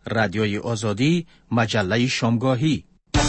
رادیوی آزادی، مجله شامگاهی.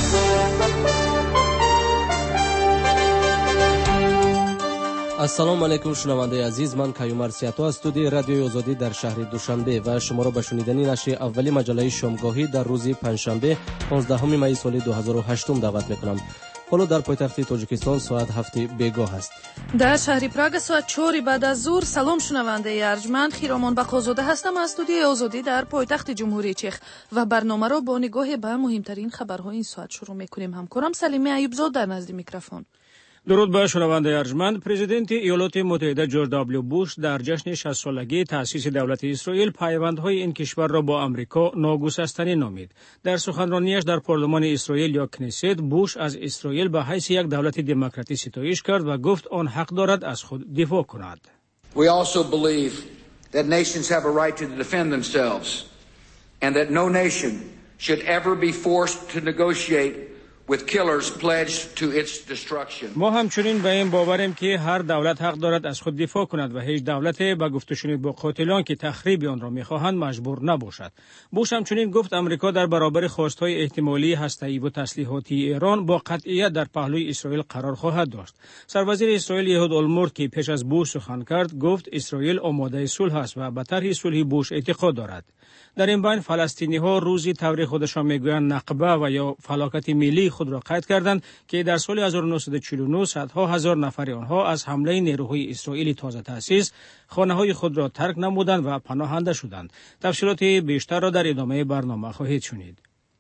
السلام علیکم شنونده عزیز، من کیومر سیاتو از استودیوی رادیوی آزادی در شهر دوشنبه و شما را به شنیدن نشر اولی مجله شامگاهی در روز پنجشنبه 15 می سال 2008 دعوت میکنم. حالا در پایتخت تاجیکستان ساعت 7 بیگاه است. در شهر پراگ ساعت 4 بعد از ظهر. سلام شنونده ارجمند، خیرامان بقازاده هستم از استودیوی آزادی در پایتخت جمهوری چخ و برنامه را با نگاه به مهمترین خبرهای این ساعت شروع میکنیم. همکارم سلیمه ایوبزاده در نزد میکروفون. درود به شنونده ارجمند. پرزیدنت ایالات متحده جورج دبلیو بوش در جشن 60 سالگی تأسیس دولت اسرائیل پیوندهای این کشور را با آمریکا ناگسستنی نامید. در سخنرانیش در پارلمان اسرائیل یا کنست، بوش از اسرائیل به حیث یک دولت دموکراتی ستایش کرد و گفت آن حق دارد از خود دفاع کند. We also believe that nations have a right to defend themselves and that no nation should ever be forced to negotiate with killers pledged to its destruction. ما همچنین به این باوریم که هر دولت حق دارد از خود دفاع کند و هیچ دولت به گفت و شنود با قاتلان که تخریب آن را می‌خواهند مجبور نباشد. بوش همچنین گفت آمریکا در برابر خواست‌های احتمالی هسته‌ای و تسلیحاتی ایران با قطعیت در پهلوی اسرائیل قرار خواهد داشت. سروزیر اسرائیل یهود اولمرت که پیش از بوش سخن کرد گفت اسرائیل آماده صلح است و به طرح صلح بوش اعتقاد دارد. در این بین فلسطینی‌ها روزی طوری خودشان میگویند نقبه و یا فلاکت ملی خود را قید کردند که در سال 1949 صدها هزار نفر آنها از حمله نیروهای اسرائیلی تازه تأسیس خانه‌های خود را ترک نمودند و پناهنده شدند. تفصیلات بیشتر را در ادامه برنامه خواهید شنید.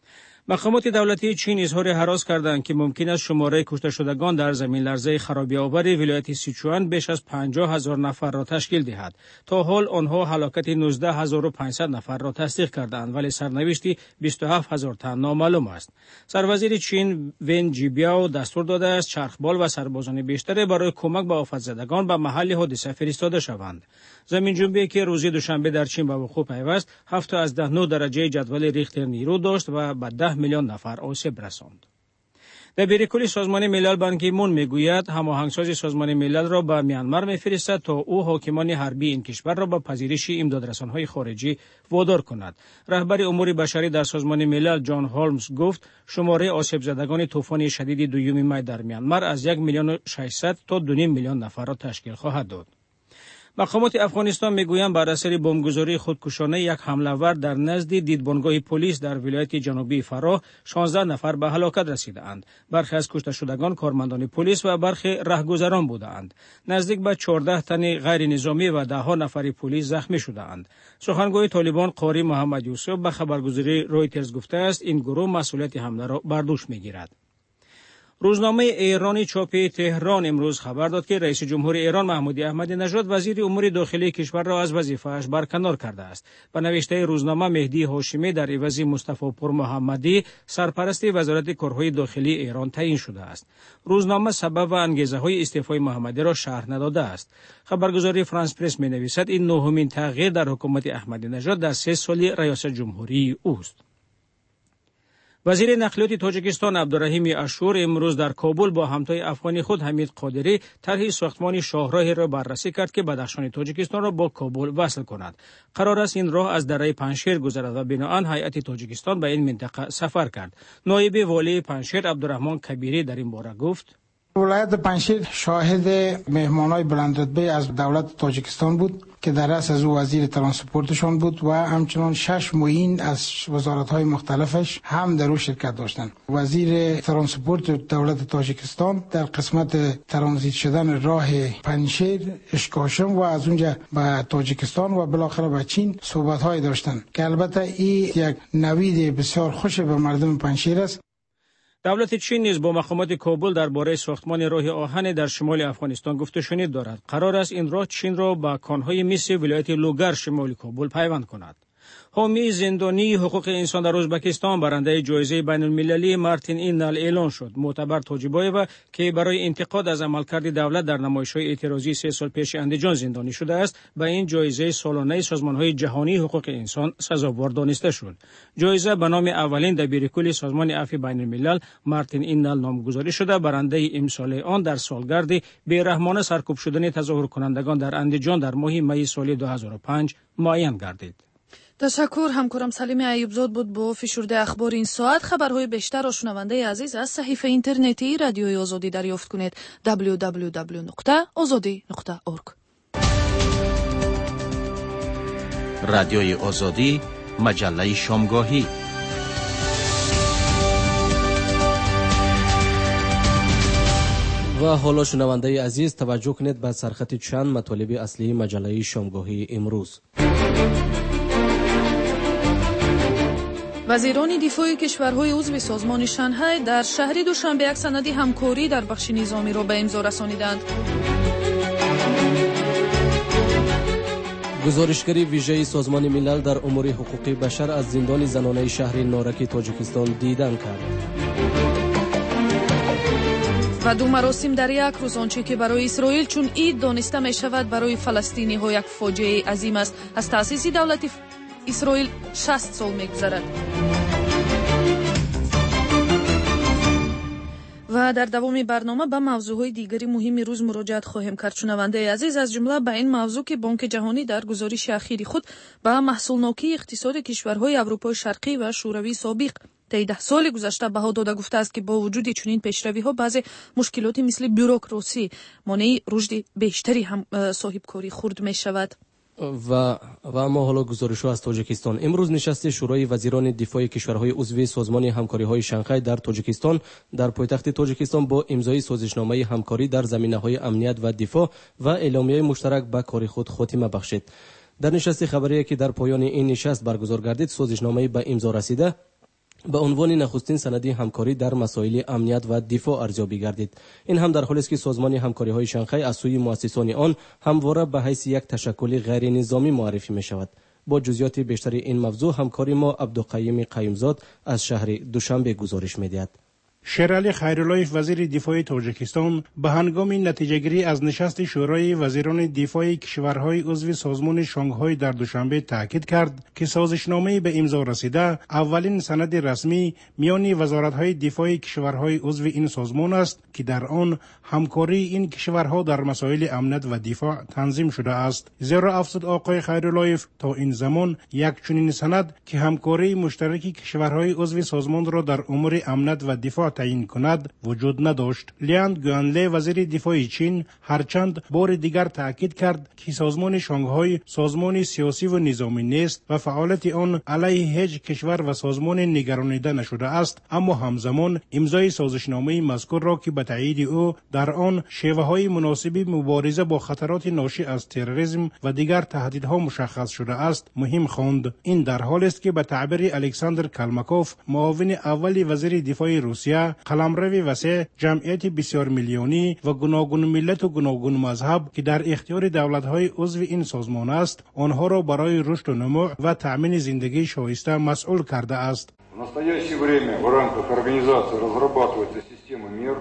مقامات دولتی چین اظهار هراس کردند که ممکن است شماره کشته شدگان در زمین لرزه خرابی‌آور ولایت سیچوان بیش از 50,000 نفر را تشکیل دهد. تا حال آنها هلاکت 19,500 نفر را تصدیق کردند ولی سرنوشت 27,000 تن نامعلوم است. سروزیر چین ون جیبیاو دستور داده است چرخبال و سربازان بیشتری برای کمک به آفت‌زدگان به محل حادثه فرستاده شوند. زمین جنبی که روز دوشنبه در چین به وقوع پیوست 7.9 درجه جدول ریختر نیرو داشت و به 10 میلیون نفر آسیب رساند. در بیرکل سازمان ملل بان کی مون میگوید هماهنگساز سازمان ملل را به میانمار میفرستد تا او حاکمان حربی این کشور را به پذیرش امدادرسان‌های خارجی وادار کند. رهبر امور بشری در سازمان ملل جان هولمز گفت شماره آسیب زدگان طوفان شدید دوم می در میانمار از 1,600,000 تا 2.5 میلیون نفر را تشکیل خواهد داد. مقامات افغانستان میگویند بر اثر بمبگذاری خودکشانه یک حمله‌آور در نزد دیدبانگاه پلیس در ولایت جنوبی فراه 16 نفر به هلاکت رسیدند. برخی از کشته شدگان کارمندان پلیس و برخی رهگذران بودند. نزدیک به 14 تن غیر نظامی و 10 نفر پلیس زخمی شدند. سخنگوی طالبان قاری محمد یوسف به خبرگزاری رویترز گفته است این گروه مسئولیت حمله را بر دوش میگیرد. روزنامه ایرانی چاپ تهران امروز خبر داد که رئیس جمهور ایران محمود احمدی نژاد وزیر امور داخلی کشور را از وظیفه‌اش برکنار کرده است. به نوشته روزنامه مهدی هاشمی در عوض مصطفی پور محمدی سرپرست وزارت کارهای داخلی ایران تعیین شده است. روزنامه سبب و انگیزه‌های استعفای محمدی را شرح نداده است. خبرگزاری فرانس پرس می‌نویسد این نهمین تغییر در حکومت احمدی نژاد در 3 سال ریاست جمهوری اوست. وزیر نقلیات تاجیکستان عبدالرحیم اشور امروز در کابل با همتای افغانی خود حمید قادری طرح ساختمان شاهراهی را بررسی کرد که بدخشان تاجیکستان را با کابل وصل کند. قرار است این راه از دره پنجشیر گذرد و بناهن هیئت تاجیکستان به این منطقه سفر کرد. نایب والی پنجشیر عبدالرحمن کبیری در این باره گفت ولایت پنجشیر شاهد مهمانای بلندرتبه از دولت تاجیکستان بود که در رأس از او وزیر ترانسپورتشان بود و همچنان 6 معین از وزارت‌های مختلفش هم در او شرکت داشتند. وزیر ترانسپورت دولت تاجیکستان در قسمت ترانزیت شدن راه پنجشیر اشکاشم و از اونجا به تاجیکستان و بالاخره به چین صحبت‌های داشتند که البته این یک نوید بسیار خوش به مردم پنجشیر است. دولت چین نیز با مقامات کابل درباره ساختمان راه آهن در شمال افغانستان گفت و شنید دارد. قرار است این راه چین را با کانهای مس ولایت لوگر شمال کابل پیوند کند. حامی زندانی حقوق انسان در ازبکستان برنده جایزه بین المللی مارتین اینال اعلان شد. معتبر تاجیبایو که برای انتقاد از عملکرد دولت در نمایش‌های اعتراضی 3 سال پیش اندیجان زندانی شده است، به این جایزه سالانه سازمان‌های جهانی حقوق انسان سزاوار دانسته شد. جایزه به نام اولین دبیرکل سازمان عفو بین الملل مارتین اینال نامگذاری شده. برنده امسال آن در سالگرد بی‌رحمانه سرکوب شدن تظاهر کنندگان در اندیجان در ماه می سال 2005 معین گردید. تشکر. همکارم سلیم ایوبزاد بود با فشرده اخبار این ساعت. خبرهای بیشتر را شنونده عزیز از صحیفه اینترنتی رادیوی آزادی دریافت کنید www.azadi.org. رادیوی آزادی، مجله شامگاهی. و حالا شنونده عزیز توجه کنید به سرخط چند مطالب اصلی مجله شامگاهی امروز. وزیران دفاع کشورهای عضو سازمان شانگهای در شهر دوشنبه یک سند همکاری در بخش نظامی را به امضا رسانیدند. گزارشگری ویژه سازمان ملل در امور حقوق بشر از زندان زنانه شهر نارک تاجیکستان دیدن کرد. و دو مراسم در یک روز، آنچه که برای اسرائیل چون عید دانسته می شود برای فلسطینی ها یک فاجعه عظیم است. از تأسیس دولت اسرائیل 60 سال می گذرد. و در دوام برنامه به موضوعهای دیگری مهم روز مراجعت خواهیم کرد. شنونده عزیز، از جمله به این موضوع که بانک جهانی در گزارش اخیر خود به محصولناکی اقتصاد کشورهای اروپای شرقی و شوروی سابق طی 10 سال گذشته بها داده گفته است که با وجود چنین پیشروی‌ها بعضی مشکلات مثل بوروکراسی مانع رشد بیشتری هم صاحب کاری خرد می شود. و اما حالا گزارش‌ها از تاجیکستان. امروز نشست شورای وزیران دفاع کشورهای عضو سازمان همکاری‌های شانگهای در تاجیکستان در پایتخت تاجیکستان با امضای سازشنامه همکاری در زمینه‌های امنیت و دفاع و اعلامیه مشترک به کار خود خاتمه بخشید. در نشست خبری که در پایان این نشست برگزار گردید، سازشنامه به امضا رسیده به عنوان نخستین سند همکاری در مسائل امنیت و دفاع ارزیابی گردید. این هم در حالی است که سازمان همکاری‌های شانگهای از سوی مؤسسان آن همواره به حیث یک تشکل غیر نظامی معرفی می شود. با جزئیات بیشتر این موضوع همکاری ما عبدالقیوم قیومزاد از شهر دوشنبه گزارش می‌دهد. شیرعلی خیراللهیف وزیر دفاع تاجیکستان به هنگام نتیجه‌گیری از نشست شورای وزیران دفاع کشورهای عضو سازمان شانگهای در دوشنبه تاکید کرد که سازشنامه به امضا رسیده اولین سند رسمی میان وزارت‌های دفاع کشورهای عضو این سازمان است که در آن همکاری این کشورها در مسائل امنیت و دفاع تنظیم شده است. زیرا افزود آقای خیراللهیف تا این زمان یک چنین سند که همکاری مشترک کشورهای عضو سازمان را در امور امنیت و دفاع تعیین کند وجود نداشت. لیاند گوانله وزیر دفاع چین هرچند بار دیگر تاکید کرد که سازمان شانگهای سازمان سیاسی و نظامی نیست و فعالیت آن علیه هیچ کشور و سازمان نگرانیده نشده است، اما همزمان امضای سازشنامه مذکور را که به تایید او در آن شیوه‌های مناسب مبارزه با خطرات ناشی از تروریسم و دیگر تهدیدها مشخص شده است مهم خواند. این در حالی است که به تعبیر الکساندر کلماکوف معاون اول وزیر دفاع روسیه، قلمرو وسیع، جمعیت بسیار میلیونی و گوناگون ملت و گوناگون مذهب که در اختیار دولت‌های عضو این سازمان است، آنها را برای رشد و نمو و تأمین زندگی شایسته مسئول کرده است. В настоящее время в рамках организации разрабатывается система мер.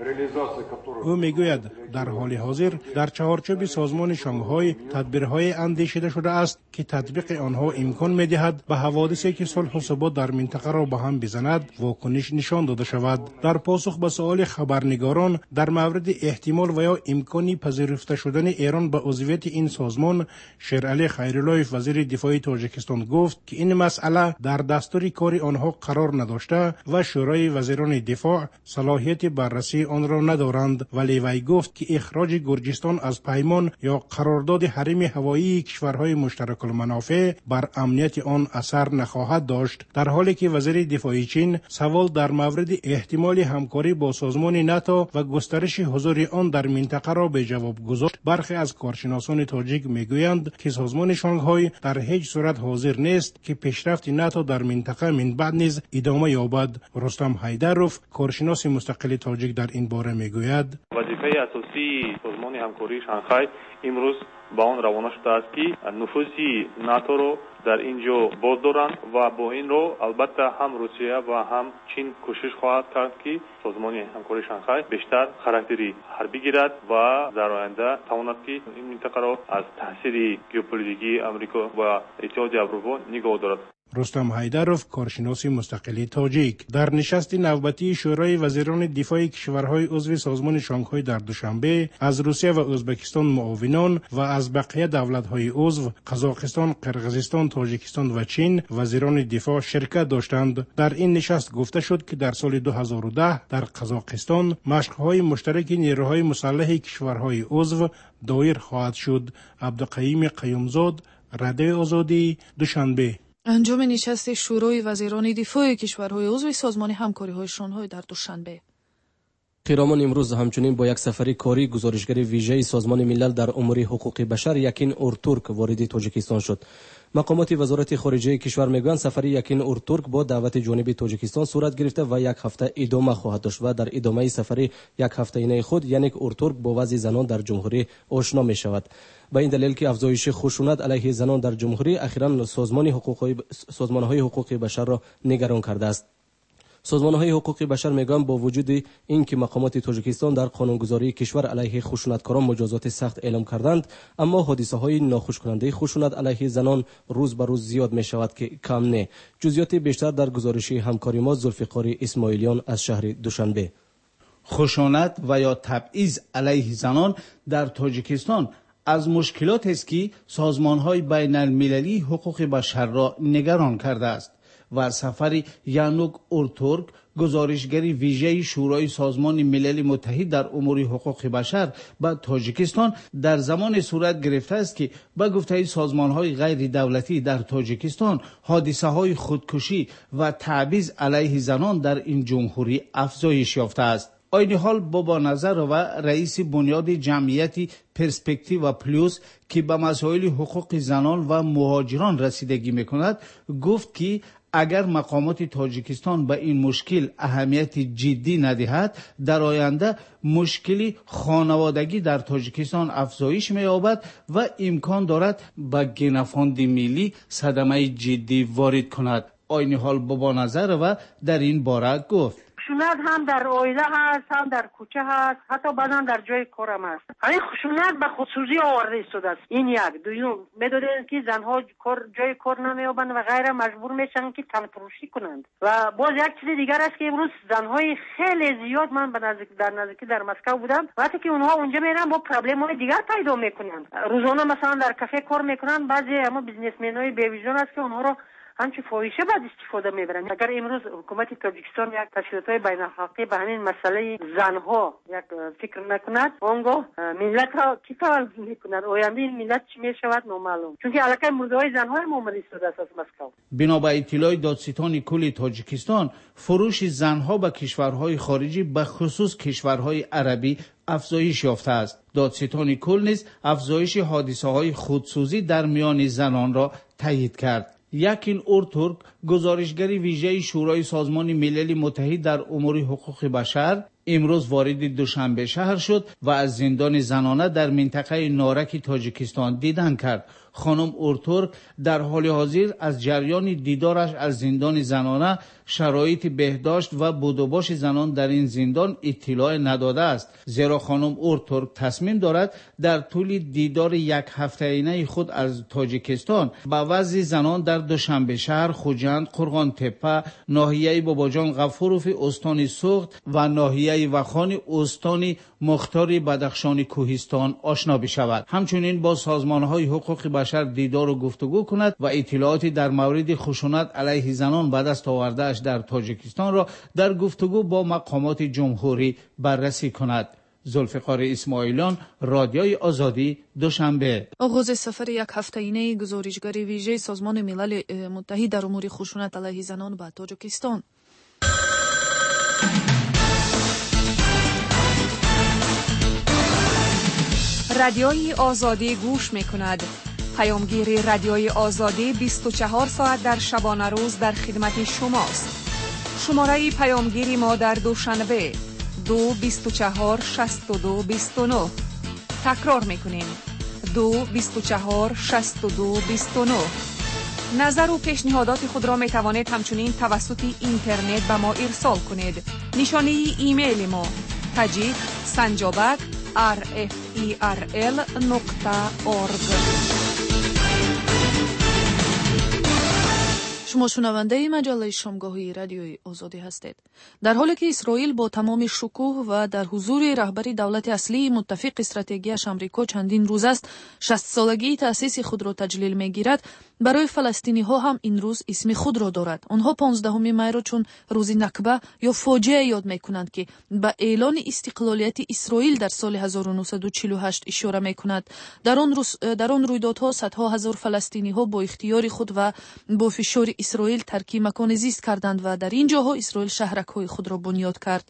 او میگوید در حال حاضر در چهارچوب سازمان شانگهای تدبیرهای اندیشیده شده است که تطبیق آنها امکان میدهد به حوادثی که صلح و ثبات در منطقه را به هم بزند واکنش نشان داده شود. در پاسخ به سؤال خبرنگاران در مورد احتمال و یا امکانی پذیرفته شدن ایران به عضویت این سازمان، شیرعلی خیراللهیف وزیر دفاع تاجیکستان گفت که این مسئله در دستور کار آنها قرار نداشته و شورای وزیران دفاع صلاحیت بررسی آن را ندارند، ولی وی گفت که اخراج گرجستان از پیمان یا قرارداد حریم هوایی کشورهای مشترک المنافع بر امنیت آن اثر نخواهد داشت. در حالی که وزیر دفاع چین سوال در مورد احتمال همکاری با سازمان ناتو و گسترش حضور آن در منطقه را به جواب گذاشت، برخی از کارشناسان تاجیک میگویند که سازمان شانگهای در هیچ صورت حاضر نیست که پیشرفت ناتو در منطقه من بعد نیز ادامه یابد. رستم حیدروف کارشناس مستقل تاجیک در این باره میگوید وظیفه اساسی سازمان همکاری شانگهای امروز با آن روانه شده است که نفوذ ناتو رو در اینجا باز دارند و با این رو البته هم روسیه و هم چین کوشش خواهد کرد که سازمان همکاری شانگهای بیشتر خاراکتری حربی گیرد و در آینده تواند که این منطقه را از تاثیر ژئوپلیتیکی آمریکا و اتحادیه اروپا نگاه دارد. رستم حیدروف، کارشناس مستقلی تاجیک. در نشست نوبتی شورای وزیران دفاع کشورهای عضو سازمان شانگهای در دوشنبه از روسیه و ازبکستان معاونان و از بقیه دولت‌های عضو قزاقستان، قرقیزستان، تاجیکستان و چین وزیران دفاع شرکت داشتند. در این نشست گفته شد که در سال 2010 در قزاقستان مشق‌های مشترک نیروهای مسلح کشورهای عضو دایر خواهد شد. عبدالقیوم قیومزاد، رادیوی آزادی، دوشنبه. انجام نشست شورای وزیران دفاع کشورهای عضو سازمان همکاری‌های شانگهای در دوشنبه. خیرامان امروز همچنین با یک سفر کاری گزارشگر ویژه سازمان ملل در امور حقوق بشر یکین اورتورک وارد تاجیکستان شد. مقامات وزارت خارجه کشور میگویند سفر یکین اورتورک با دعوت جانب تاجیکستان صورت گرفته و یک هفته ادامه خواهد داشت و در ادامه سفر یک هفته‌ای خود یک اورتورک با وضع زنان در جمهوری آشنا می شود. به این دلیل که افزایش خشونت علیه زنان در جمهوری اخیراً سازمان‌های حقوق بشر را نگران کرده است. سازمان‌های حقوق بشر میگویند با وجود اینکه مقامات تاجیکستان در قانونگذاری کشور علیه خشونتکاران مجازات سخت اعلام کردند، اما حادثه‌های ناخوشکننده خشونت علیه زنان روز به روز زیاد می‌شود که کم نه. جزئیات بیشتر در گزارش همکاری ما ذوالفقار اسماعیلیان از شهر دوشنبه. خشونت و یا تبعیض علیه زنان در تاجیکستان از مشکلات است که سازمان‌های بین‌المللی حقوق بشر را نگران کرده است. و سفر یانوک اورتورک گزارشگری ویژه شورای سازمان ملل متحد در امور حقوق بشر به تاجیکستان در زمان صورت گرفته است که به گفته سازمان‌های غیر دولتی در تاجیکستان حادثه‌های خودکشی و تبعیض علیه زنان در این جمهوری افزایش یافته است. این حال بابا نظر و رئیس بنیاد جمعیت پرسپکتیو پلوس که به مسائل حقوق زنان و مهاجران رسیدگی می‌کند گفت که اگر مقامات تاجیکستان به این مشکل اهمیت جدی ندهد در آینده مشکل خانوادگی در تاجیکستان افزایش می‌یابد و امکان دارد به گنفاند ملی صدمه جدی وارد کند. این حال بابا نظر و در این باره گفت خشونت هم در عائله هست، هم در کوچه هست، حتی بعضا در جای کار هم هست. همین خشونت به خصوصی آورده شده است. این یک. دوم می‌دونید که زنها جای کار نمی‌یابند و غیره مجبور میشن که تنفروشی کنند. و باز یک چیز دیگر است که امروز زنهای خیلی زیاد من در مسکو بودم، وقتی که اونها اونجا میرن با پرابلم‌های دیگر پیدا میکنند. روزانه مثلا در کافه کار میکنند، بعضی اما بیزنسمن‌های بی‌وجدان است که اونها رو همچی فاحشه بعد استفاده میبرند. اگر امروز حکومت تاجیکستان یک تشکیلات‌های بین‌الحقی به همین مسئله زنها یک فکر نکند، آنگاه ملت را کی تحمل میکند؟ آینده این ملت چی میشود نامعلوم، چون که علاقه مرده‌های زنهای معامله شده است از مسکو. بنا به اطلاع دادستان کل تاجیکستان، فروش زنها به کشورهای خارجی به خصوص کشورهای عربی افزایش یافته است. دادستان کل نیز افزایش حادثه‌های خودسوزی در میان زنان را تایید کرد. یکین اورتورک گزارشگری ویژه شورای سازمان ملل متحد در امور حقوق بشر امروز وارد دوشنبه شهر شد و از زندان زنانه در منطقه نارک تاجیکستان دیدن کرد. خانم اورتورک در حال حاضر از جریان دیدارش از زندان زنانه، شرایط بهداشت و بودوباش زنان در این زندان اطلاع نداده است، زیرا خانم اورتورک تصمیم دارد در طول دیدار یک هفته‌ای خود از تاجیکستان به وضع زنان در دوشنبه شهر، خوجند، قرغان تپه، ناحیه باباجان غفوروف استان سوخت و ناحیه وخان استان مختار بدخشان کوهستان آشنا بشود. همچنین با سازمان‌های حقوق بشر دیدار و گفتگو کند و اطلاعاتی در مورد خشونت علیه زنان به دست آورده‌اش در تاجیکستان را در گفتگو با مقامات جمهوری بررسی کند. ذوالفقار اسماعیلیان، رادیوی آزادی، دوشنبه. آغاز سفر یک هفته‌ای گزارشگر ویژه سازمان ملل متحد در امور خشونت علیه زنان به تاجیکستان. رادیوی آزادی گوش می‌کند. پیامگیر رادیوی آزادی 24 ساعت در شبانه روز در خدمت شماست. شماره پیامگیری ما در دوشنبه 224 62 29. تکرار می‌کنیم 224 62 29. نظر و پیشنهادات خود را می‌توانید همچنین توسط اینترنت به ما ارسال کنید. نشانه ایمیل ما tajik@rferl.org. شما شنونده مجله شامگاهی رادیوی آزادی هستید. در حالی که اسرائیل با تمام شکوه و در حضور رهبری دولت اصلی متفق استراتژیش آمریکا چندین روز است 60 سالگی تأسیس خود را تجلیل می‌گیرد، برای فلسطینی ها هم این روز اسم خود را دارد. آنها 15 می را چون روز نکبه یا فاجعه یاد می‌کنند که به اعلان استقلالیت اسرائیل در سال 1948 اشاره می‌کند. در آن رویدادها صدها هزار فلسطینی ها با اختیار خود و با فشار اسرائیل ترک مکان زیست کردند و در این جاها اسرائیل شهرک‌های خود را بنیاد کرد.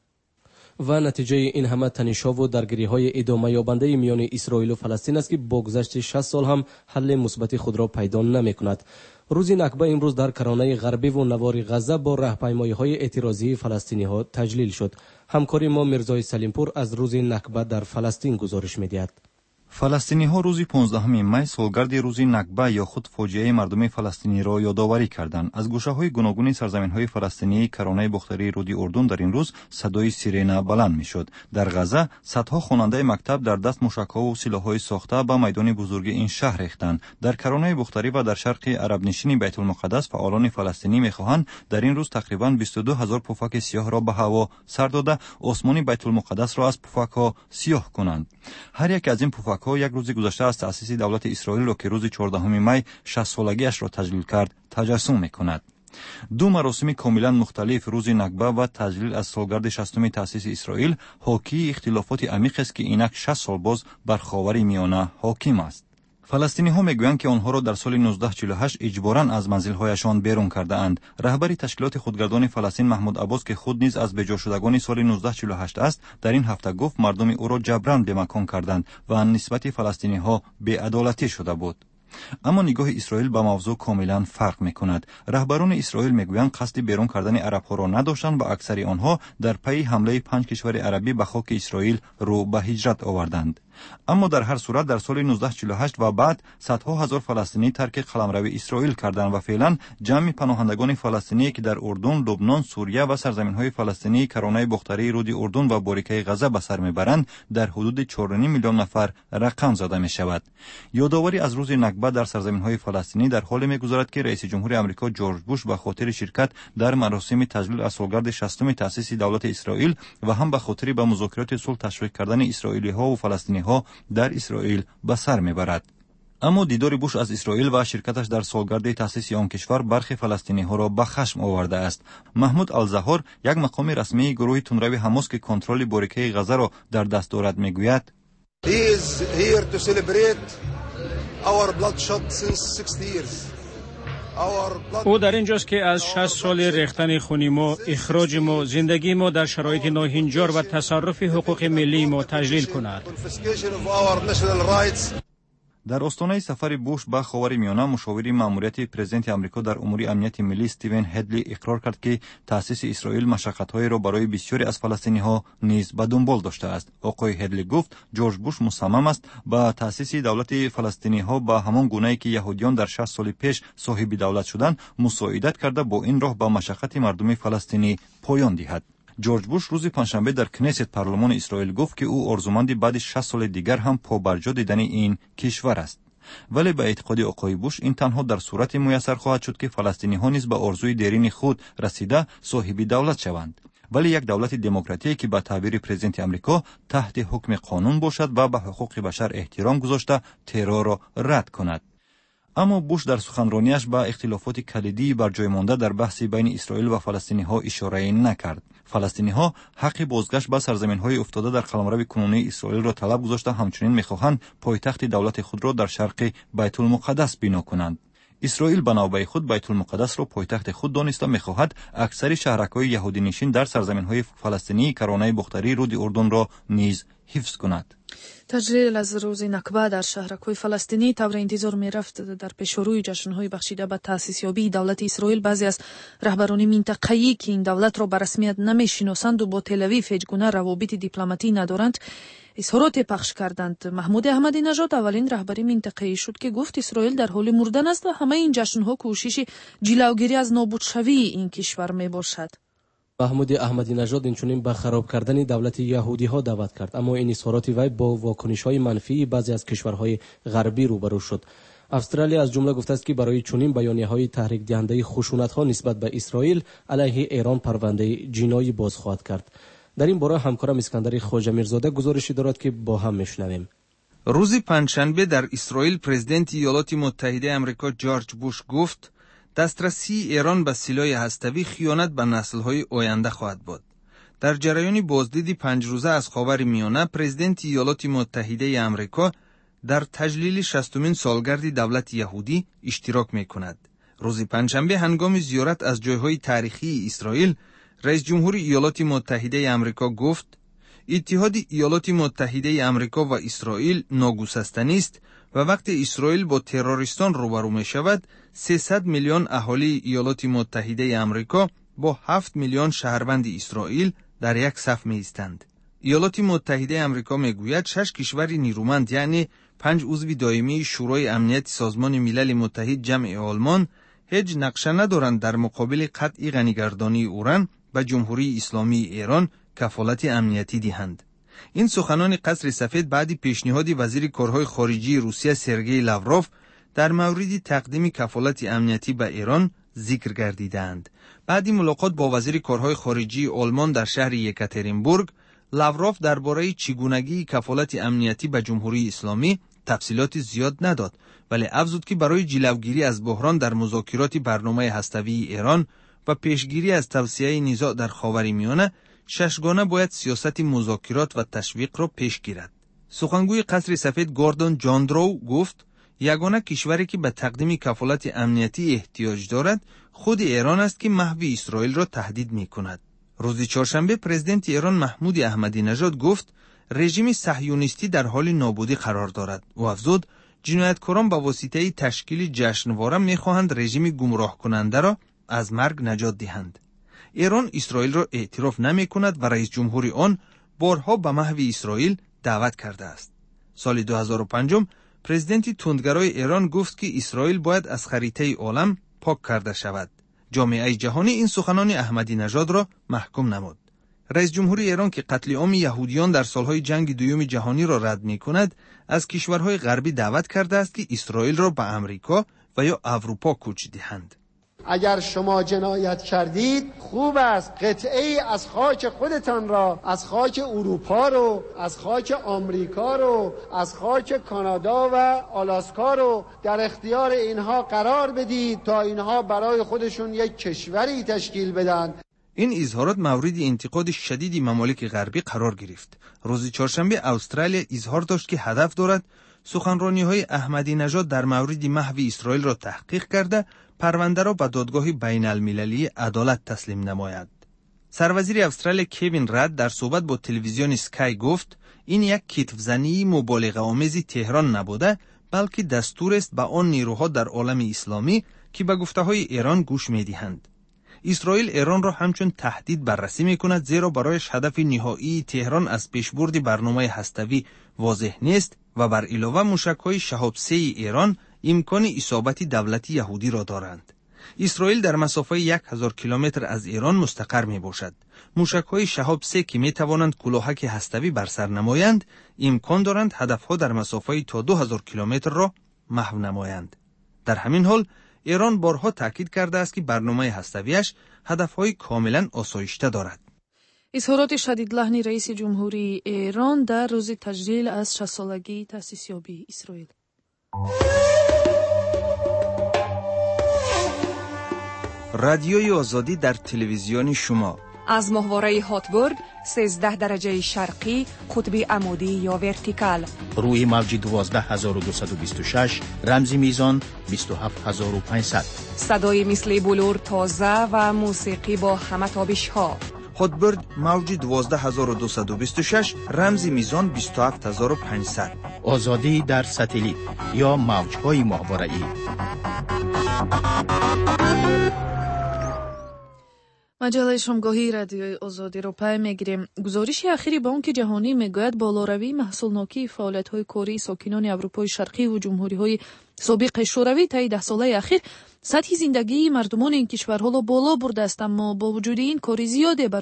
و نتیجه این همه تنش‌ها و درگیری‌های ادامه یابنده میان اسرائیل و فلسطین است که با گذشت 60 سال هم حل مثبت خود را پیدا نمی‌کند. روز نکبه امروز در کرانه غربی و نوار غزه با راهپیمایی‌های اعتراضی فلسطینی‌ها تجلیل شد. همکاری ما میرزای سلیمپور از روز نکبه در فلسطین گزارش می‌دهد. فلسطینی‌ها روز 15 می سالگرد روز نکبه یا خود فاجعه مردم فلسطینی را یادآوری کردند. از گوشه‌های گوناگون سرزمین‌های فلسطینی کرانه بختری رود اردن در این روز صدای سیرنا بلند می‌شد. در غزه صدها خواننده مکتب در دست موشک‌ها و سلاح‌های ساخته به میدان بزرگ این شهر ریختند. در کرانه بختری و در شرق عرب نشین بیت المقدس فعالان فلسطینی می‌خواهند در این روز تقریباً 22000 پفک سیاه را به هوا سر داده آسمان بیت المقدس را از پفک‌ها سیاه کنند. هر یک از این پفک یک روز گذشته از تأسیس دولت اسرائیل را که روز 14 می 60 سالگیش را تجلیل کرد تجسم می‌کند. دو مراسم کاملا مختلف روز نکبه و تجلیل از سالگرد 60 تأسیس اسرائیل حاکی اختلافات عمیق است که اینک 60 سال باز بر خاور میانه حاکم است. فلسطینی‌ها میگویند که آنها را در سال 1948 اجباراً از منزل‌هایشان بیرون کرده اند. رهبری تشکیلات خودگردان فلسطین محمود عباس که خود نیز از بجا شدگان سال 1948 است، در این هفته گفت مردم او را جبراً به مکان کردند و نسبت فلسطینی‌ها بی‌عدالتی شده بود. اما نگاه اسرائیل به موضوع کاملا فرق می‌کند. رهبران اسرائیل میگویند قصد بیرون کردن عرب‌ها را نداشتند و اکثر آنها در پی حمله 5 کشور عربی به خاک اسرائیل رو به هجرت آوردند. اما در هر صورت در سال 1948 و بعد صدها هزار فلسطینی ترک قلمرو اسرائیل کردند و فعلا جمع پناهندگان فلسطینی که در اردن، لبنان، سوریه و سرزمین‌های فلسطینی کرانه بختری رود اردن و باریکه غزه به سر میبرند در حدود 4.5 میلیون نفر رقم زده میشود. یادآوری از روز نکبه در سرزمین‌های فلسطینی در حالی می‌گذرد که رئیس جمهور آمریکا جورج بوش به خاطر شرکت در مراسم تجلیل از سالگرد 60 تأسیس دولت اسرائیل و هم به خاطر به مذاکرات صلح تشویق کردن اسرائیلی‌ها و فلسطینی‌ها در اسرائیل به سر میبرد. اما دیدار بوش از اسرائیل و شرکتش در سالگرد تأسیس آن کشور برخی فلسطینی‌ها را به خشم آورده است. محمود الزهار، یک مقام رسمی گروه تندروی حماس که کنترل باریکه غزه را در دست دارد، میگوید He is here to celebrate our bloodshed since 60 years. او در اینجاست که از 60 سال ریختن خون ما، اخراج ما، زندگی ما در شرایط ناهنجار و تصرف حقوق ملی ما تجلیل کند. در آستانه سفر بوش به خاور میانه، مشاور مأموریت پرزیدنت آمریکا در امور امنیت ملی استیون هدلی اقرار کرد که تأسیس اسرائیل مشقت‌هایی را برای بسیاری از فلسطینی‌ها نیز به دنبال داشته است. آقای هدلی گفت جورج بوش مصمم است با تأسیس دولت فلسطینی‌ها به همان گونه‌ای که یهودیان در 60 سال پیش صاحب دولت شدند مساعدت کرده با این راه با مشقت مردم فلسطینی پایان دهد. جورج بوش روز پنجشنبه در کنست پارلمان اسرائیل گفت که او آرزومند بعد 60 سال دیگر هم پابرجا دیدن این کشور است. ولی به اعتقاد آقای بوش این تنها در صورت میسر خواهد شد که فلسطینی‌ها نیز به آرزوی دیرین خود رسیده صاحب دولت شوند. ولی یک دولت دموکراتیکی که به تعبیر پرزیدنت آمریکا تحت حکم قانون باشد و به حقوق بشر احترام گذاشته ترور را رد کند. اما بوش در سخنرانیش به اختلافات کلیدی بر جای مانده در بحث بین اسرائیل و فلسطینی‌ها اشاره نکرد. فلسطینی‌ها حق بازگشت به سرزمین‌های افتاده در قلمرو کنونی اسرائیل را طلب گذاشته، همچنین می‌خواهند پایتخت دولت خود را در شرق بیت المقدس بنا کنند. اسرائیل به نوبه خود بیت المقدس را پایتخت خود دانسته می‌خواهد اکثر شهرک‌های یهودی نشین در سرزمین‌های فلسطینی کرانه بختری رود اردن را نیز حفظ کند. تجلیل از روز نکبه در شهرک‌های فلسطینی طور انتظار می‌رفت در پیشروی جشن‌های بخشیده به تأسیس یابی دولت اسرائیل بعضی از رهبران منطقه‌ای که این دولت را به رسمیت نمی‌شناسند و با تل‌آویو هیچگونه روابط دیپلماتی ندارند اظهارات پخش کردند. محمود احمدی نژاد اولین رهبر منطقه‌ای شد که گفت اسرائیل در حال مردن است و همه این جشن‌ها کوشش جلوگیری از نابودشوی این کشور می‌باشد. محمود احمدی نژاد اینچنین به خراب کردن دولت یهودی ها دعوت کرد، اما این اظهارات وی با واکنش های منفی بعضی از کشورهای غربی روبرو شد. австралия аз ҷумла гуфтааст ки барои чунин байониyaҳои таҳрикдиҳандаи хушунатҳо нисбат ба исроил алайҳи эрон парвандаи ҷиноӣ боз хоҳад кард. дар ин бора ҳамкорам искандари хоҷамирзода гузориши дорад ки бо ҳам мешунавем. рӯзи панҷшанбе дар исроил президенти иёлоти муттаҳидаи амрико ҷорҷ буш гуфт дастрасии эрон ба силоҳи ҳаставӣ хиёнат ба наслҳои оянда хоҳад буд. дар ҷараёни боздиди панҷрӯза аз ховари миёна президенти иёлоти муттаҳидаи амрико дар таҷлили 60-умин солгарди давлати яҳудӣ иштирок мекунад. рӯзи панҷшанбе ҳангоми зиёрат аз ҷойҳои таърихии исроил раис ҷумҳури иёлоти муттаҳидаи амрико гуфт иттиҳоди иёлоти муттаҳидаи амрико ва исроил ногусастанист ва вақте исроил бо террористон рӯбарӯ мешавад 300 миллион аҳолии иёлоти муттаҳидаи амрико бо 7 миллион шаҳрванди исроил дар як саф меистанд. иёлоти муттаҳидаи амрико мегӯяд 6 кишвари нирӯманд яъне 5 узви доимии шӯрои амнияти созмони милали муттаҳид ҷамъи олмон ҳеҷ нақша надоранд дар муқобили қатъи ғанигардонии уран ба ҷумҳурии исломии эрон кафолати амниятӣ диҳанд. ин суханони қасри сафед баъди пешниҳоди вазири корҳои хориҷии Русия Сергей Лавров дар мавриди тақдими кафолати амниятӣ ба Эрон зикр гардидаанд. баъди мулоқот бо вазири корҳои хориҷии Олмон дар шаҳри Екатеринбург, Лавров дар бораи чӣ гунагии кафолати амниятӣ ба ҷумҳурии исломӣ тафсилоти зиёд надод, вале афзуд ки барои ҷилавгирӣ аз буҳрон дар музокироти барномаи ҳаставии Эрон ва пешгирӣ аз тавсияи низоъ дар ховари миёна шашгона бояд сиёсати музокирот ва ташвиқро пеш гирад. сухангӯи қасри сафед Гордон Ҷондроу гуфт ягона кишваре ки ба тақдими кафолати амниятӣ эҳтиёҷ дорад худи Эрон аст ки маҳви Исроилро таҳдид мекунад. рӯзи чоршанбе президенти Эрон Маҳмуди Аҳмадинажод гуфт режими саҳюнистӣ дар ҳоли нобудӣ қарор дорад. ӯ афзуд ҷинояткорон ба воситаи ташкили ҷашнвора мехоҳанд режими гумроҳкунандаро аз марг наҷот диҳанд. Эрон Исроилро эътироф намекунад ва раис ҷумҳури он борҳо ба маҳви Исроил даъват кардааст. соли 2005 президенти тундгарои Эрон гуфт ки Исроил бояд аз харитаи олам пок карда шавад. ҷомеаи ҷаҳонӣ ин суханони Аҳмадинажодро маҳкум намуд. раис ҷумҳури Эрон ки қатлиоми яҳудиён дар солҳои ҷанги дуюми ҷаҳониро рад мекунад, аз кишварҳои ғарбӣ даъват кардааст ки Исроилро ба Амрико ва ё Аврупо кӯч диҳанд. اگر شما جنایت کردید خوب است قطعه ای از خاک خودتان را، از خاک اروپا رو، از خاک آمریکا رو، از خاک کانادا و آلاسکا رو در اختیار اینها قرار بدید تا اینها برای خودشون یک کشوری تشکیل بدن. این اظهارات مورد انتقاد شدید ممالک غربی قرار گرفت. روز چهارشنبه استرالیا اظهار داشت که هدف دارد سخنرانی‌های احمدی نژاد در مورد محو اسرائیل را تحقیق کرده پرونده را به دادگاه بین المللی عدالت تسلیم نماید. سروزیر استرالیا کوین رد در صحبت با تلویزیون اسکای گفت این یک کتفزنی مبالغه آمیز تهران نبوده بلکه دستور است به آن نیروها در عالم اسلامی که به گفته‌های ایران گوش می‌دهند. اسرائیل ایران را همچون تهدید بررسی می‌کند زیرا برایش هدف نهایی تهران از پیشبرد برنامه هسته‌ای واضح نیست و بر علاوه موشک‌های شهاب 3 ایران امکان اصابت دولت یهودی را دارند. اسرائیل در مسافه 1000 کیلومتر از ایران مستقر میباشد. موشک‌های شهاب 3 که میتوانند کلاهک هسته‌ای بر سر نمایند، امکان دارند هدف‌ها در مسافه تا 2000 کیلومتر را محو نمایند. در همین حال ایران بارها تاکید کرده است که برنامه هسته‌ایش هدف‌های کاملا آسایشته دارد. اظهارات شدیدلحنی رئیس جمهوری ایران در روز تجلیل از 60 سالگی تأسیسیابی اسرائیل. رادیوی آزادی در تلویزیون شما از ماهواره هاتبورد 13 درجه شرقی قطب عمودی یا ورتیکال روی موج 12226 رمزی میزان 27500 صدای مثل بلور تازه و موسیقی با همه تابش ها. هاتبورد موج 12226 رمزی میزان 27500 آزادی در ساتلیت یا موج‌های ماهواره‌ای. مجله شامگاهی رادیوی آزادی رو پای میگیریم. گزارش اخیری بانک جهانی میگوید بالاروی محصولناکی فعالیت‌های کاری ساکنان اروپای شرقی و جمهوری‌های سابق شوروی طی 10 ساله اخیر سطح زندگی مردمان این کشورها را بالا برده است، اما با وجود این کار زیاده برای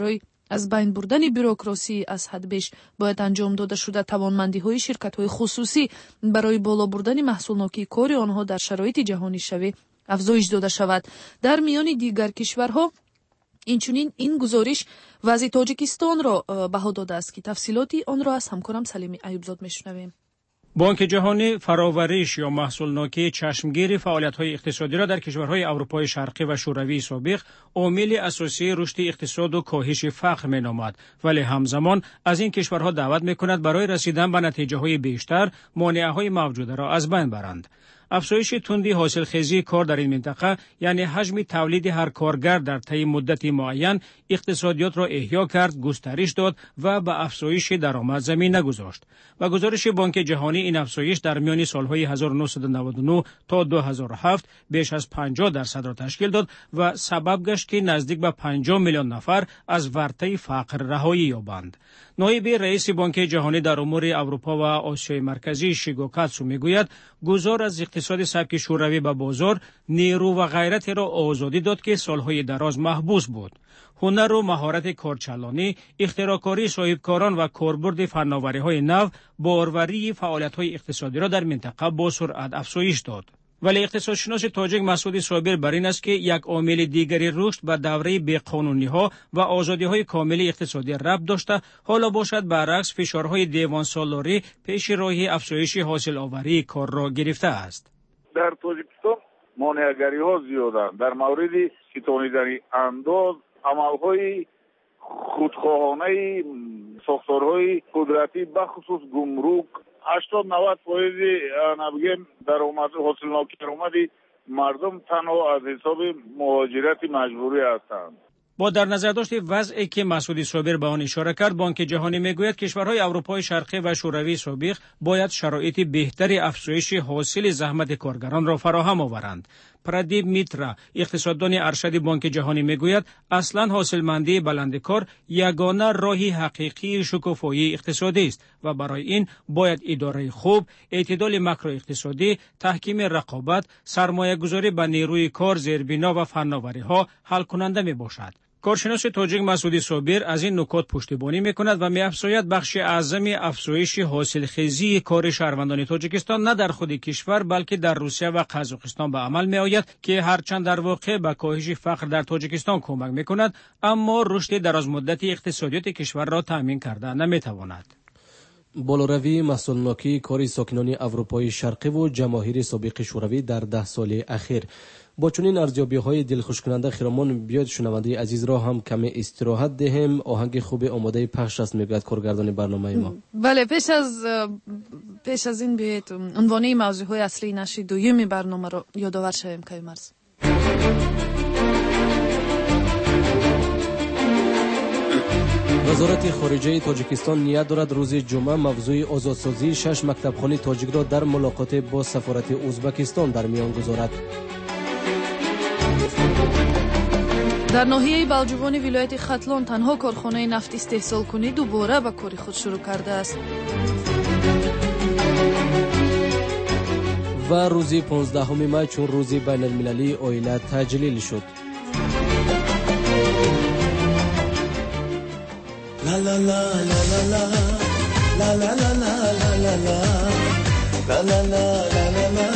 از بین بردن بوروکراسی از حد بیش باید انجام داده شده توانمندی‌های شرکت‌های خصوصی برای بالا بردن محصولناکی کار آنها در شرایط جهانی شوی افزایش داده شود. در میان دیگر کشورها اینچنین این گزارش وضع تاجیکستان را بها داده است که تفصیلاتی آن را از همکارم سلیمی ایوبزاد میشنویم. بانک جهانی فراوریش یا محصولناکی چشمگیر فعالیت‌های اقتصادی را در کشورهای اروپای شرقی و شوروی سابق عامل اساسی رشد اقتصاد و کاهش فقر می‌نامد، ولی همزمان از این کشورها دعوت می‌کند برای رسیدن به نتیجه‌های بیشتر مانعه‌های موجوده را از بین برند. افزایش تندی حاصلخیزی کار در این منطقه یعنی حجم تولید هر کارگر در طی مدتی معین اقتصادیات را احیا کرد، گسترش داد و به افزایش درآمد زمینه گذاشت. و گزارش بانک جهانی این افزایش در میان سالهای 1999 تا 2007 بیش از 50% را تشکیل داد و سبب گشت که نزدیک به 50 میلیون نفر از ورطه فقر رهایی یابند. نایب رئیس بانک جهانی در امور اروپا و آسیای مرکزی شیگو کاتسو میگوید گذار از اقتصاد سبک شوروی به بازار نیرو و غیرت را آزادی داد که سالهای دراز محبوس بود. هنر و مهارت کارچلانی، اختراعکاری صاحبکاران و کاربرد فناوری‌های نو باروری فعالیت‌های اقتصادی را در منطقه با سرعت افزایش داد. ولی اقتصادشناس تاجیک مسعود صابر بر این است که یک عامل دیگری رشد به دوره بی‌قانونی‌ها و آزادی‌های کامل اقتصادی ربط داشته، حالا باشد برعکس فشارهای دیوان سالاری پیش راه افزایش حاصل آوری کار را گرفته است. در تاجیکستان مانعگری‌ها زیادند. در مورد ستانیدن انداز عملهای خودخواهانه ساختارهای قدرتی بخصوص گمرک 80-90% نبگیم درآمد حاصلناکی درآمدی مردم تنها از حساب مهاجرت مجبوری هستند. با در نظر داشت وضعی که مسعود صابر به آن اشاره کرد، بانک جهانی میگوید کشورهای اروپای شرقی و شوروی سابق باید شرایط بهتری افزایش حاصل زحمت کارگران را فراهم آورند. پردیپ میترا اقتصاددان ارشد بانک جهانی میگوید اصلا حاصلمندی بلندکار یگانه راهی حقیقی شکوفایی اقتصادی است و برای این باید اداره خوب، اعتدال ماکرو اقتصادی، تحکیم رقابت، سرمایه گذاری به نیروی کار، زیربنا و فناوری ها حل کننده می باشد. کارشناس تاجیک مسعود صابر از این نکات پشتیبانی میکند و می‌افزاید بخش اعظم افزایش حاصلخیزی کار شهروندان تاجیکستان نه در خود کشور بلکه در روسیه و قزاقستان به عمل می‌آید که هرچند در واقع به کاهش فقر در تاجیکستان کمک می‌کند، اما رشد درازمدتی اقتصادیات کشور را تأمین کرده نمی‌تواند. بالوروی محصولناکی کار ساکنان اروپای شرقی و جماهیر سابق شوروی در 10 سال اخیر. با چنین ارزیابی‌های دلخوش کننده خیرمان بیاید شنونده عزیز را هم کمی استراحت دهیم. آهنگ خوب آماده پخش است میگوید کارگردان برنامه ما. بله، پیش از این بیاید عنوان موضوعهای اصلی نشر دوم برنامه را یادآور شویم. کیمرز وزارت خارجه تاجیکستان نیت دارد روز جمعه موضوع آزادسازی 6 مکتبخانه تاجیک را در ملاقات با سفارت ازبکستان در میان گذارد. در ناحیه بالجوان ولایت ختلان تنها کارخانه نفت استحصال کنی دوباره به کار خود شروع کرده است. و روز 15 می چون روز بین المللی آیله تجلیل شد. La la la la la la la la la la la la la la la la la la la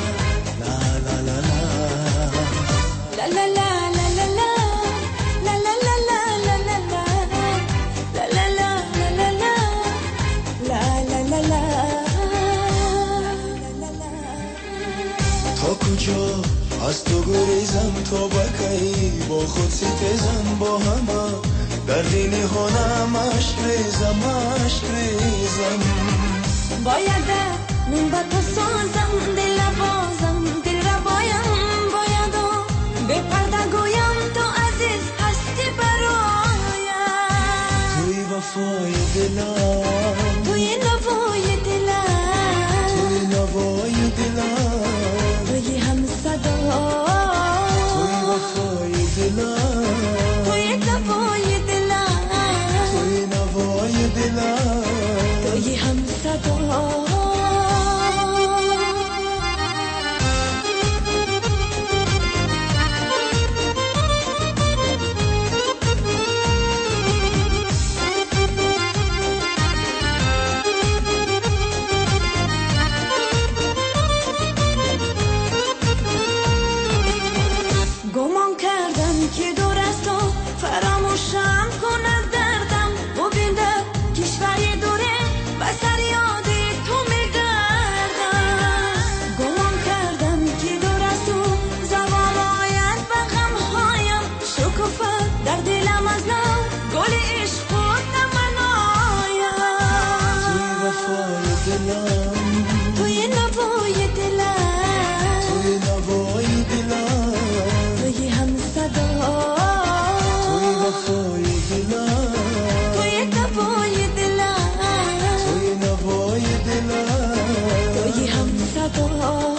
تا کجا از تو گریزم تا بکی با خود ستیزم با همه در دل هنم عشق ریزم باید من با تو سازم دل بازم دل ربایم باید به پرده گویم تو عزیز هستی برایم توی وفای دلم توی نوای دلم توی نوای دلم توی هم صدا توی وفای دلم توی نوای توی هم صدا گمان کردم که دور از تو فراموشم کند دردم و بینده کشوری دوره بسر یاد تو میگردم گمان کردم که دور از تو زوال آید به غمهایم شکوفه در دلم از نو گل عشق خود نمنایم توی وفای دلم توی نوای دلم توی نوای دلم توی هم صدا توی وفای دلم توی نوای دلم توی نوای دلم توی هم صدا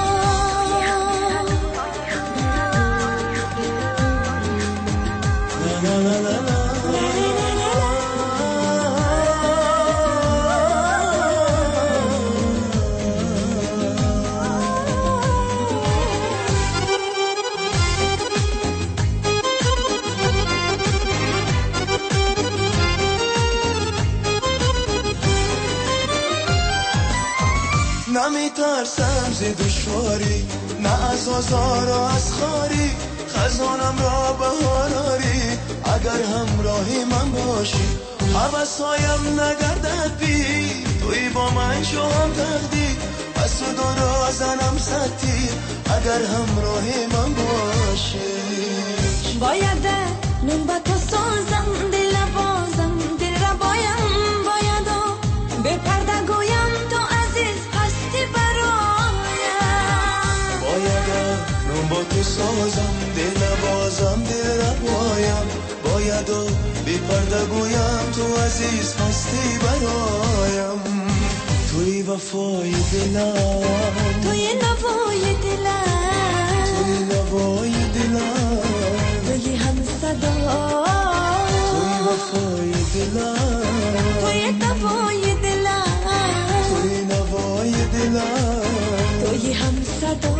نمیترسم ز دشواری نه از آزار و از خاری خزانم را بهاراری اگر همراهی من باشی حوثایم نگردد بی توی با من شو هم تقدیر پس تو دو زنم ستی اگر همراهی من باشی باید نون با تو سازم دل بازم دل را باید به پرده گویم تو عزیز هستی برایم باید نون با تو سازم دل بازم دل را باید به پرده گویم تو عزیز هستی برایم توی وفای دلم توی نوای دلم توی نوای دلم توی هم صدا توی وفای دلم توی نوای دلم توی نوای دلم توی هم صدا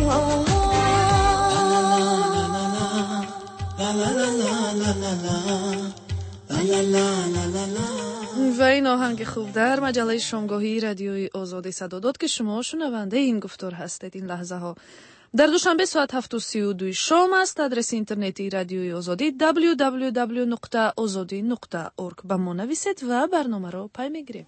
و این آهنگ خوب در مجله شامگاهی رادیوی آزادی صدا داد که شما شنونده این گفتار هستید. این لحظه ها در دوشنبه ساعت 7:32 شام است. آدرس اینترنتی رادیوی آزادی www.azadi.org با ما نویسید و برنامه را پی میگیریم.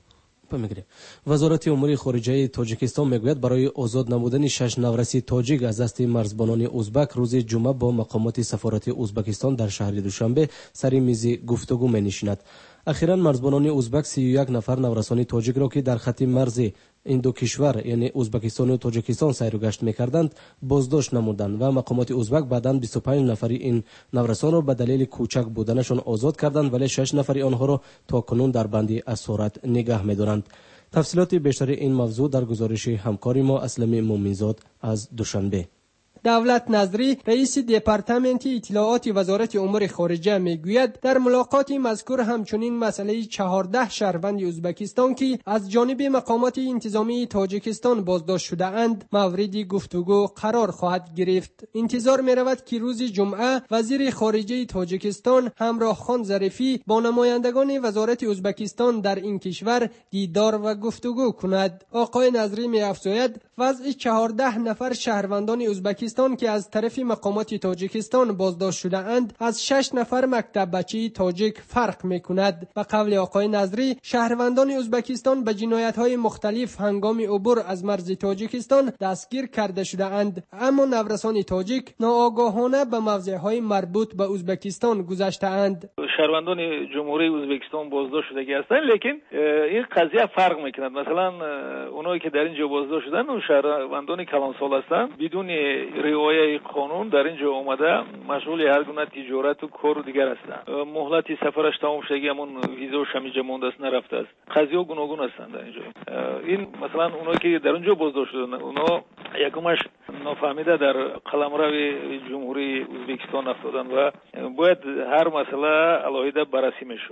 وزارت امور خارجه تاجیکستان میگوید برای آزاد نمودن 6 نورسی تاجیک از دست مرزبانان ازبک روز جمعه با مقامات سفارت ازبکستان در شهر دوشنبه سر میز گفتگو مینشیند. اخیراً مرزبانان ازبک 31 نفر نورسان تاجیک را که در خط مرز این دو کشور یعنی ازبکستان و تاجیکستان سیر و گشت میکردند بازداشت نمودند و مقامات ازبک بعداً 25 نفری این نورسان را به دلیل کوچک بودنشان آزاد کردند ولی 6 نفری آنها را تا کنون در بند اسارت نگه می‌دارند. تفصیلات بیشتر این موضوع در گزارش همکار ما اسلم مومنزاد از دوشنبه. دولت نظری رئیس دپارتمنت اطلاعات وزارت امور خارجه میگوید در ملاقات مذکور همچنین مسئله 14 شهروند ازبکستان که از جانب مقامات انتظامی تاجیکستان بازداشت شده اند مورد گفتگو قرار خواهد گرفت. انتظار می رود که روز جمعه وزیر خارجه تاجیکستان همراه خان ظریفی با نمایندگان وزارت ازبکستان در این کشور دیدار و گفتگو کند. آقای نظری می افزاید وضع 14 نفر شهروندان ازبکستان که از طرف مقامات تاجیکستان بازداشت شده اند از 6 نفر مکتب بچه تاجیک فرق می کند. به قول آقای نظری شهروندان ازبکستان به جنایت های مختلف هنگام عبور از مرز تاجیکستان دستگیر کرده شده اند اما نورسان تاجیک ناآگاهانه به موضعهای مربوط به ازبکستان گذشته اند. شهروندان جمهوری ازبکستان بازداشت شده هستند لیکن این قضیه فرق میکند. مثلا اونایی که در اینجا بازداشت شدن اون شهروندان کلانسال هستند بدون رعایت قانون در اینجا اومده مشغول هر گونه تجارت و کار دیگر هستند. مهلت سفرش تمام شدگی همون ویزا و شمیجه مونده است نرفته است. قضیه گوناگون هستند در اینجا. این مثلا اونایی که در اونجا بازداشت شدن اونا یکمش نافهمیده در قلمرو جمهوری ازبکستان افتادن و باید هر مسئله علاوه بررسی میشود.